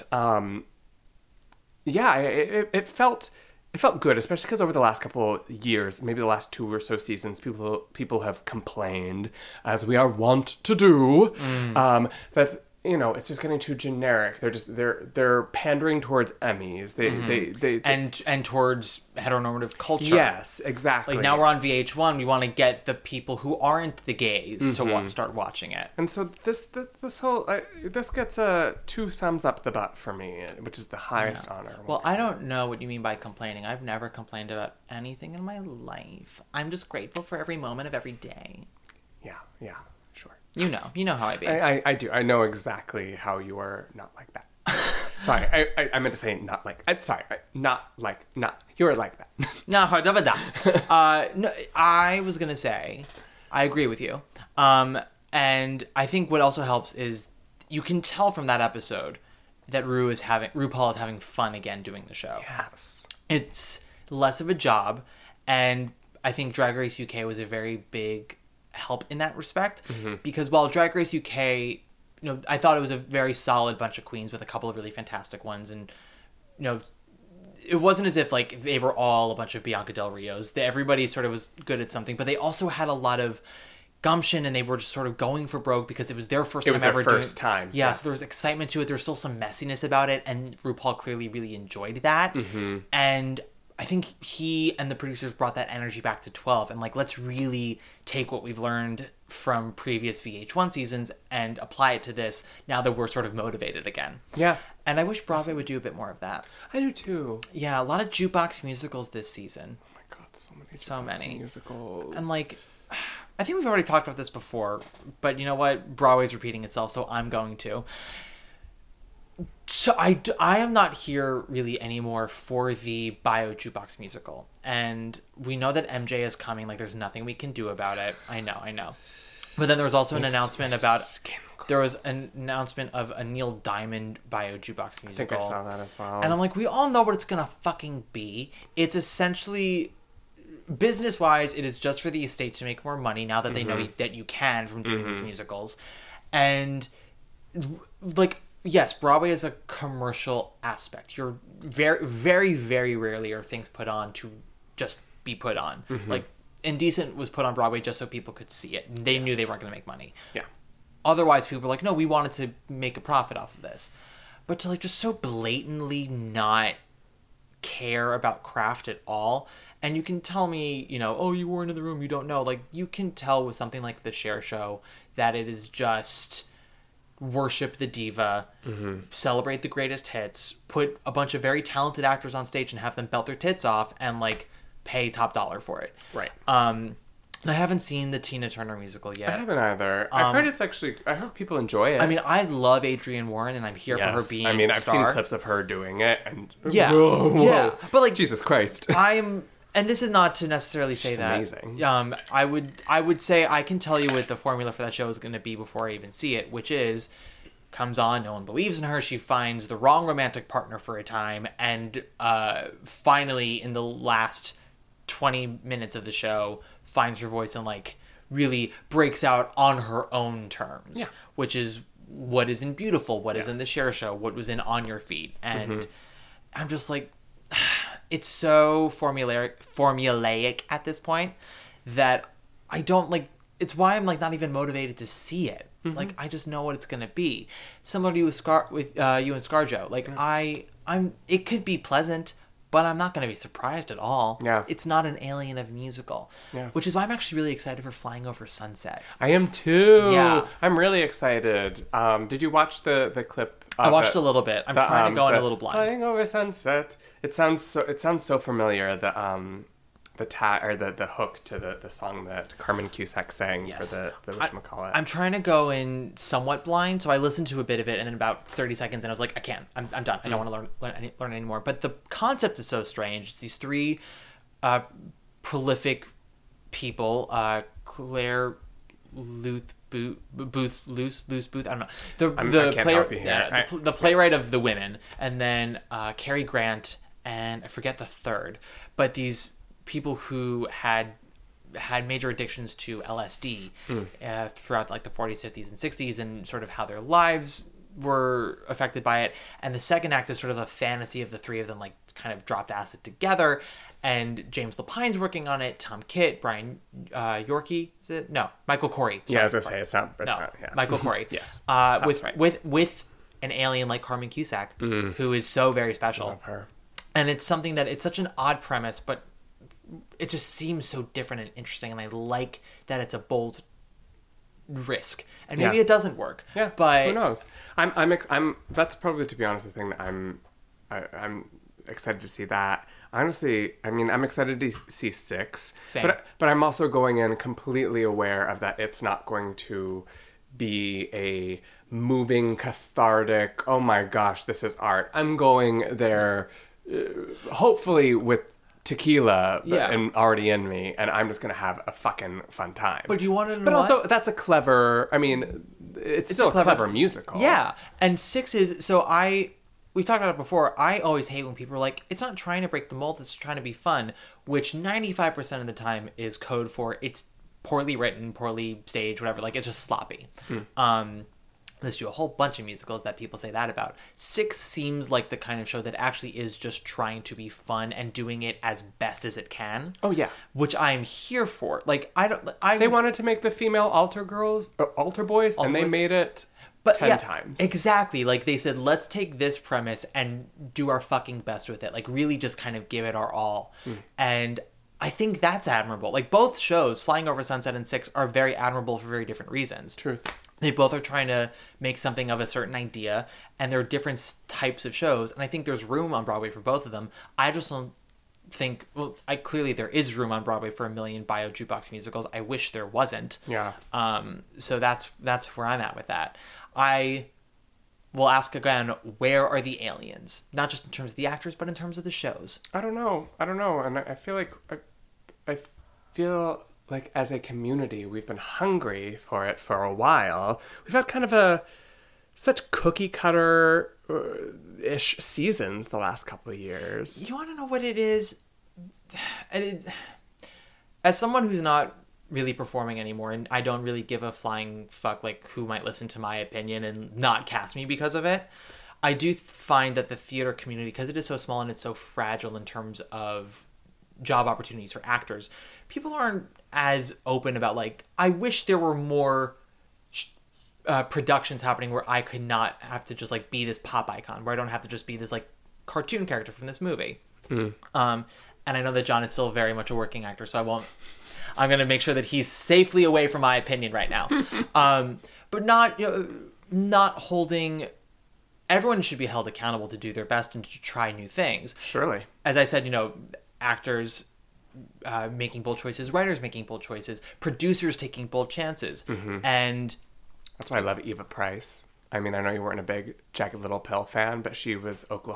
it felt good, especially because over the last couple years, maybe the last 2 or so seasons, people have complained, as we are wont to do, that it's just getting too generic. They're pandering towards Emmys. They and towards heteronormative culture. Yes, exactly. Like now we're on VH1. We want to get the people who aren't the gays to start watching it. And so this whole this gets a 2 thumbs up the butt for me, which is the highest honor. Well, I don't know what you mean by complaining. I've never complained about anything in my life. I'm just grateful for every moment of every day. Yeah, sure. You know how I be. I do. I know exactly how you are not like that. Sorry, I meant to say not like. You are like that. No, no, I was gonna say, I agree with you. And I think what also helps is you can tell from that episode that RuPaul is having fun again doing the show. Yes, it's less of a job, and I think Drag Race UK was a very big help in that respect, because while Drag Race UK, I thought it was a very solid bunch of queens with a couple of really fantastic ones, and it wasn't as if like they were all a bunch of Bianca Del Rios. Everybody sort of was good at something, but they also had a lot of gumption, and they were just sort of going for broke because it was their first time ever doing it. Yeah, so there was excitement to it. There was still some messiness about it, and RuPaul clearly really enjoyed that. And I think he and the producers brought that energy back to 12 and like, let's really take what we've learned from previous VH1 seasons and apply it to this now that we're sort of motivated again. Yeah. And I wish Broadway would do a bit more of that. I do too. Yeah, a lot of jukebox musicals this season. Oh my God, so many musicals. And like, I think we've already talked about this before, but you know what? Broadway's repeating itself, so I'm going to. So I am not here really anymore for the Bio Jukebox musical. And we know that MJ is coming. Like, there's nothing we can do about it. I know. But then there was also an announcement about... There was an announcement of a Neil Diamond Bio Jukebox musical. I think I saw that as well. And I'm like, we all know what it's going to fucking be. It's essentially... Business-wise, it is just for the estate to make more money now that they know that you can from doing these musicals. And, like... Yes, Broadway is a commercial aspect. You're very, very, very rarely are things put on to just be put on. Like, Indecent was put on Broadway just so people could see it. They knew they weren't going to make money. Yeah. Otherwise, people were like, no, we wanted to make a profit off of this. But to, like, just so blatantly not care about craft at all. And you can tell me, oh, you weren't in the room, you don't know. Like, you can tell with something like The Cher Show that it is just... worship the diva, celebrate the greatest hits, put a bunch of very talented actors on stage and have them belt their tits off and like pay top dollar for it. Right. And I haven't seen the Tina Turner musical yet. I haven't either. I heard people enjoy it. I mean, I love Adrienne Warren and I'm here for her being a I've seen clips of her doing it and whoa. Yeah. But like Jesus Christ. And this is not to necessarily say that. Amazing. I would say I can tell you what the formula for that show is going to be before I even see it, which is comes on, no one believes in her, she finds the wrong romantic partner for a time, and finally in the last 20 minutes of the show finds her voice and like really breaks out on her own terms, which is what is in Beautiful, what is in The Cher Show, what was in On Your Feet, and I'm just like... It's so formulaic at this point that I don't like. It's why I'm like not even motivated to see it. Like I just know what it's gonna be. Similar to you with you and ScarJo. Like I'm. It could be pleasant, but I'm not gonna be surprised at all. Yeah. It's not an Alien of a musical. Yeah. Which is why I'm actually really excited for Flying Over Sunset. I am too. Yeah. I'm really excited. Did you watch the clip? I watched a little bit. I'm trying to go in a little blind. Flying Over Sunset. It sounds so familiar. the hook to the song that Carmen Cusack sang for the whatchamacallit. I'm trying to go in somewhat blind, so I listened to a bit of it, and then about 30 seconds, and I was like, I can't. I'm done. I don't want to learn anymore. But the concept is so strange. It's these three prolific people, Claire Luce Booth. I don't know. The playwright of The Women, and then Cary Grant, and I forget the third. But these people who had major addictions to LSD throughout like the 40s, 50s, and 60s, and sort of how their lives were affected by it. And the second act is sort of a fantasy of the three of them like kind of dropped acid together. And James Lapine's working on it. Tom Kitt, Brian Yorkie, is it? No, Michael Corey. Sorry, I was gonna say it's not. Yeah. Michael Corey. Yes, with an alien like Carmen Cusack, who is so very special. Love her. And it's something that it's such an odd premise, but it just seems so different and interesting. And I like that it's a bold risk, and maybe it doesn't work. Yeah, but who knows? I'm. That's probably, to be honest, the thing that I'm excited to see that. Honestly, I mean, I'm excited to see 6. Same. But I'm also going in completely aware of that it's not going to be a moving, cathartic, oh my gosh, this is art. I'm going there, hopefully with tequila and already in me, and I'm just going to have a fucking fun time. But do you want to know But also, that's a clever, I mean, it's still a clever musical. Yeah, and 6 is, we've talked about it before. I always hate when people are like, it's not trying to break the mold, it's trying to be fun, which 95% of the time is code for it's poorly written, poorly staged, whatever. Like, it's just sloppy. Let's do a whole bunch of musicals that people say that about. 6 seems like the kind of show that actually is just trying to be fun and doing it as best as it can. Oh, yeah. Which I'm here for. Like, they wanted to make the female altar boys, and they made it... 10 times. Exactly. Like, they said, let's take this premise and do our fucking best with it. Like, really just kind of give it our all. And I think that's admirable. Like, both shows, Flying Over Sunset and 6, are very admirable for very different reasons. Truth. They both are trying to make something of a certain idea, and they're different types of shows. And I think there's room on Broadway for both of them. I just don't think... Well, clearly there is room on Broadway for a million bio jukebox musicals. I wish there wasn't. Yeah. So that's where I'm at with that. I will ask again, where are the aliens? Not just in terms of the actors, but in terms of the shows. I don't know. And I feel like as a community, we've been hungry for it for a while. We've had kind of such cookie cutter ish seasons the last couple of years. You want to know what it is? As someone who's not really performing anymore, and I don't really give a flying fuck like who might listen to my opinion and not cast me because of it, I do find that the theater community, because it is so small and it's so fragile in terms of job opportunities for actors, people aren't as open about like, I wish there were more productions happening where I could not have to just like be this pop icon, where I don't have to just be this like cartoon character from this movie. And I know that John is still very much a working actor, so I'm going to make sure that he's safely away from my opinion right now. But not holding... Everyone should be held accountable to do their best and to try new things. Surely. As I said, actors making bold choices, writers making bold choices, producers taking bold chances. And... That's why I love Eva Price. I mean, I know you weren't a big Jagged Little Pill fan, but she was Oklahoma !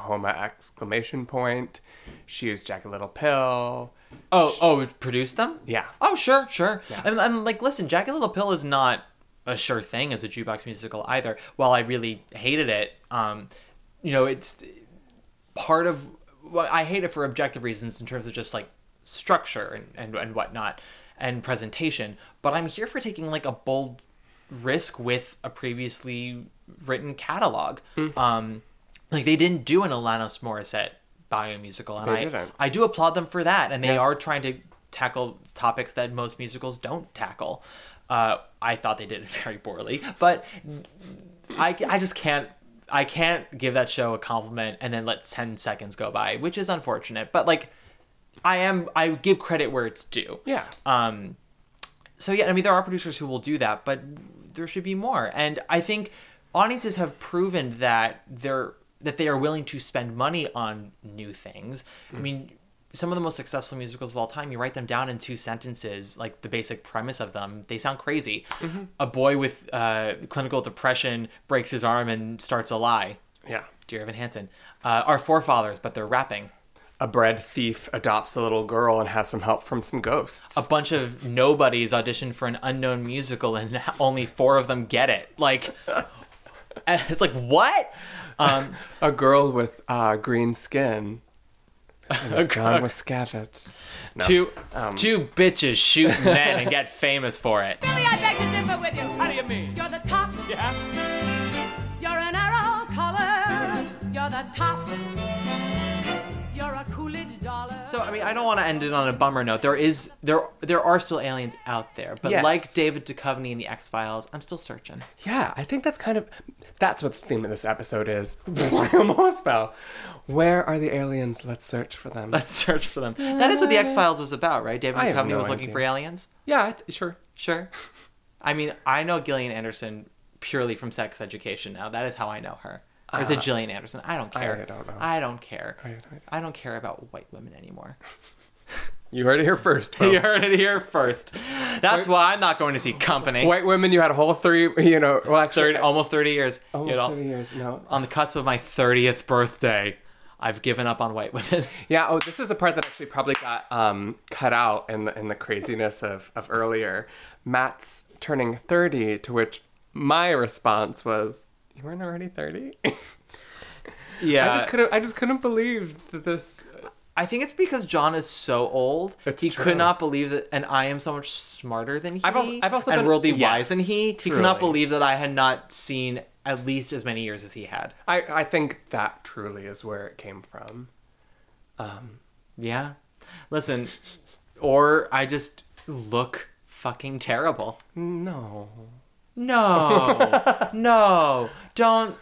She was Jagged Little Pill. Oh, produced them? Yeah. Oh, sure. Yeah. And like, listen, Jagged Little Pill is not a sure thing as a jukebox musical either. While I really hated it, it's part of... Well, I hate it for objective reasons in terms of just like structure and whatnot and presentation. But I'm here for taking like a bold risk with a previously written catalog. Like, they didn't do an Alanis Morissette bio musical, and I do applaud them for that. And they are trying to tackle topics that most musicals don't tackle. I thought they did it very poorly, but I just can't. I can't give that show a compliment and then let 10 seconds go by, which is unfortunate. But like, I give credit where it's due. Yeah. So yeah, I mean, there are producers who will do that, but there should be more. And I think audiences have proven that they are willing to spend money on new things. I mean, some of the most successful musicals of all time, you write them down in 2 sentences, like the basic premise of them. They sound crazy. A boy with clinical depression breaks his arm and starts a lie. Yeah. Dear Evan Hansen. Our forefathers, but they're rapping. A bread thief adopts a little girl and has some help from some ghosts. A bunch of nobodies audition for an unknown musical and only 4 of them get it. Like, it's like, what? A girl with green skin. It was John Miscavige. No. Two bitches shoot men and get famous for it. Billy, I beg to differ with you. How do you mean? You're the top. Yeah. You're an arrow color. You're the top. You're a Coolidge dollar. So, I mean, I don't want to end it on a bummer note. There are still aliens out there. But Yes. like David Duchovny in The X-Files, I'm still searching. Yeah, I think that's what the theme of this episode is. I almost fell. Where are the aliens? Let's search for them. Let's search for them. That is what The X-Files was about, right? David I have Duchovny no was looking idea. for aliens? Yeah, sure. Sure. I mean, I know Gillian Anderson purely from Sex Education now. That is how I know her. Or is it Gillian Anderson? I don't care. I don't know. I don't care. I don't care about white women anymore. You heard it here first, folks. You heard it here first. That's why I'm not going to see Company. White women, you had a whole 30, Almost 30 years. almost 30 years, no. On the cusp of my 30th birthday, I've given up on white women. Yeah, this is a part that actually probably got cut out in the craziness of earlier. Matt's turning 30, to which my response was, you weren't already 30? Yeah. I just couldn't believe that this... I think it's because John is so old. It's he true. could not believe that, and I am so much smarter than he. I've also and been- worldly wise yes, than he. He truly. could not believe that I had not seen at least as many years as he had. I think that truly is where it came from. Yeah. Listen, or I just look fucking terrible. No. No. No. Don't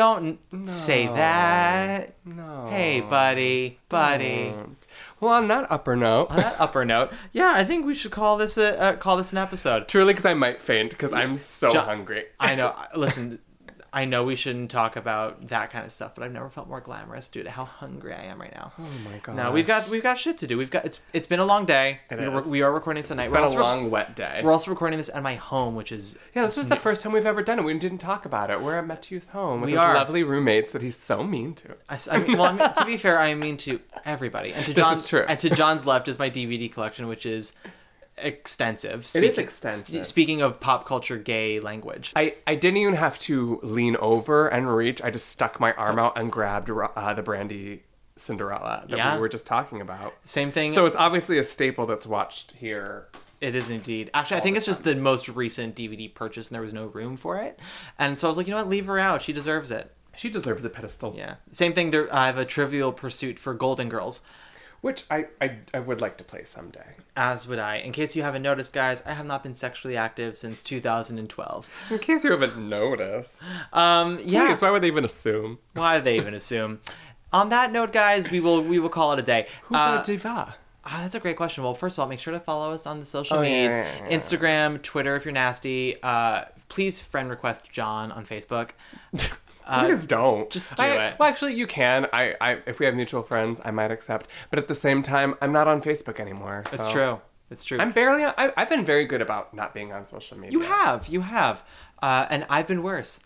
say that. No. Hey, buddy. Well, on that upper note... On that upper note, yeah, I think we should call this an episode. Truly, because I might faint, because I'm so John- hungry. I know. Listen, I know we shouldn't talk about that kind of stuff, but I've never felt more glamorous due to how hungry I am right now. Oh my god. No, we've got shit to do. It's been a long day. We are recording this tonight. It's been a long, wet day. We're also recording this at my home, which is Yeah, this was the first time we've ever done it. We didn't talk about it. We're at Matthew's home with We his are. lovely roommates that he's so mean to. I mean, to be fair, I mean to everybody. And to This John's, is true. And to John's left is my DVD collection, which is extensive. It is extensive. Speaking of pop culture gay language. I didn't even have to lean over and reach. I just stuck my arm out and grabbed the Brandy Cinderella that we were just talking about. Same thing. So it's obviously a staple that's watched here. It is indeed. Actually, I think it's just the most recent DVD purchase and there was no room for it. And so I was like, you know what? Leave her out. She deserves it. She deserves a pedestal. Yeah. Same thing. I have a Trivial Pursuit for Golden Girls. Which I would like to play someday. As would I. In case you haven't noticed, guys, I have not been sexually active since 2012. In case you haven't noticed. Yeah. Please, why would they even assume? Why do they even assume? On that note, guys, we will call it a day. Who's a diva? That's a great question. Well, first of all, make sure to follow us on the social medias. Yeah. Instagram, Twitter if you're nasty. Please friend request John on Facebook. Please don't. Just do it. Well, actually, you can. I if we have mutual friends, I might accept. But at the same time, I'm not on Facebook anymore. So. It's true. It's true. I'm barely on... I've been very good about not being on social media. You have. And I've been worse.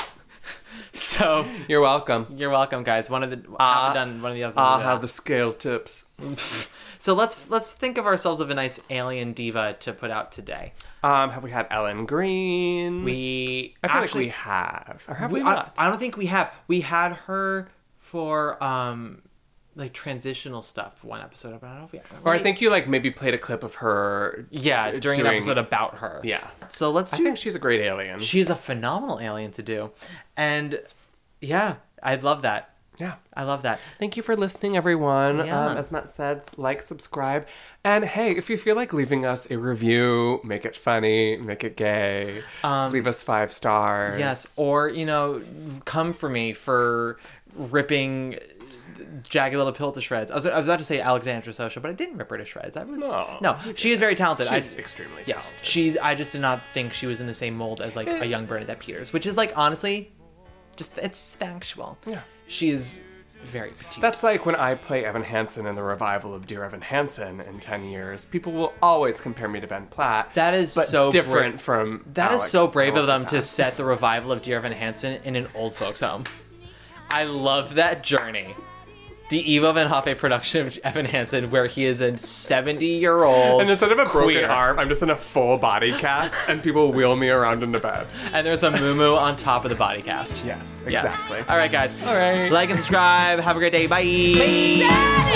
So... You're welcome. You're welcome, guys. Haven't done one of the others. I'll have the scale tips. So let's think of ourselves of a nice alien diva to put out today. Have we had Ellen Green? I feel like we have. Or have we not? I don't think we have. We had her for like transitional stuff one episode, but I don't know if we have. Or I think you like maybe played a clip of her. Yeah, during an episode about her. Yeah. So I think she's a great alien. She's a phenomenal alien to do. And yeah, I'd love that. Yeah. I love that. Thank you for listening, everyone. Yeah. As Matt said, like, subscribe. And hey, if you feel like leaving us a review, make it funny, make it gay, leave us 5 stars. Yes, or, come for me for ripping Jagged Little Pill to shreds. I was about to say Alexandra Sosha, but I didn't rip her to shreds. No, she is very talented. She's extremely talented. Yes, I just did not think she was in the same mold as, like, a young Bernadette Peters, which is, like, honestly, it's factual. Yeah. She's very petite. That's like when I play Evan Hansen in the revival of Dear Evan Hansen in 10 years. People will always compare me to Ben Platt. That is but so different from That Alex is so brave of them Wilson. to set the revival of Dear Evan Hansen in an old folks home. I love that journey. The Ivo Van Hoffe production of Evan Hansen, where he is a 70-year-old And instead of a broken queer. arm, I'm just in a full body cast, and people wheel me around in the bed. And there's a moo-moo on top of the body cast. Yes, Yes. exactly. All right, guys. All right. Like and subscribe. Have a great day. Bye.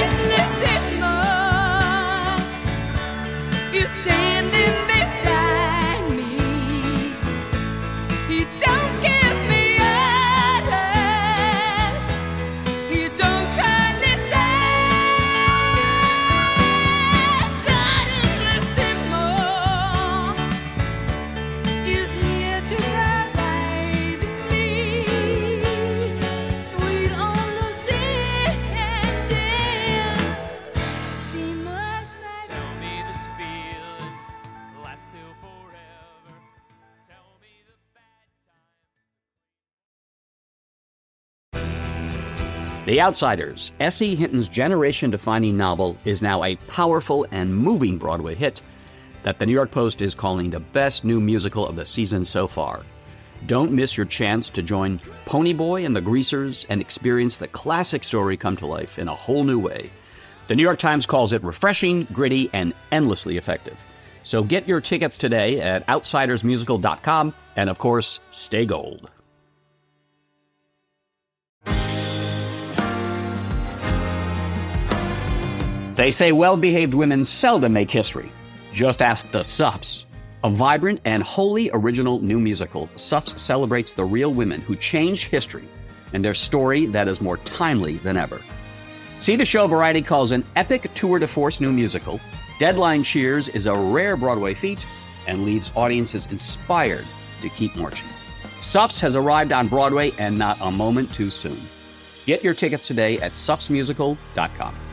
The Outsiders, S.E. Hinton's generation-defining novel, is now a powerful and moving Broadway hit that the New York Post is calling the best new musical of the season so far. Don't miss your chance to join Ponyboy and the Greasers and experience the classic story come to life in a whole new way. The New York Times calls it refreshing, gritty, and endlessly effective. So get your tickets today at outsidersmusical.com, and of course, stay gold. They say well-behaved women seldom make history. Just ask the Suffs. A vibrant and wholly original new musical, Suffs celebrates the real women who changed history and their story that is more timely than ever. See the show Variety calls an epic tour de force new musical. Deadline cheers is a rare Broadway feat and leaves audiences inspired to keep marching. Suffs has arrived on Broadway and not a moment too soon. Get your tickets today at suffsmusical.com.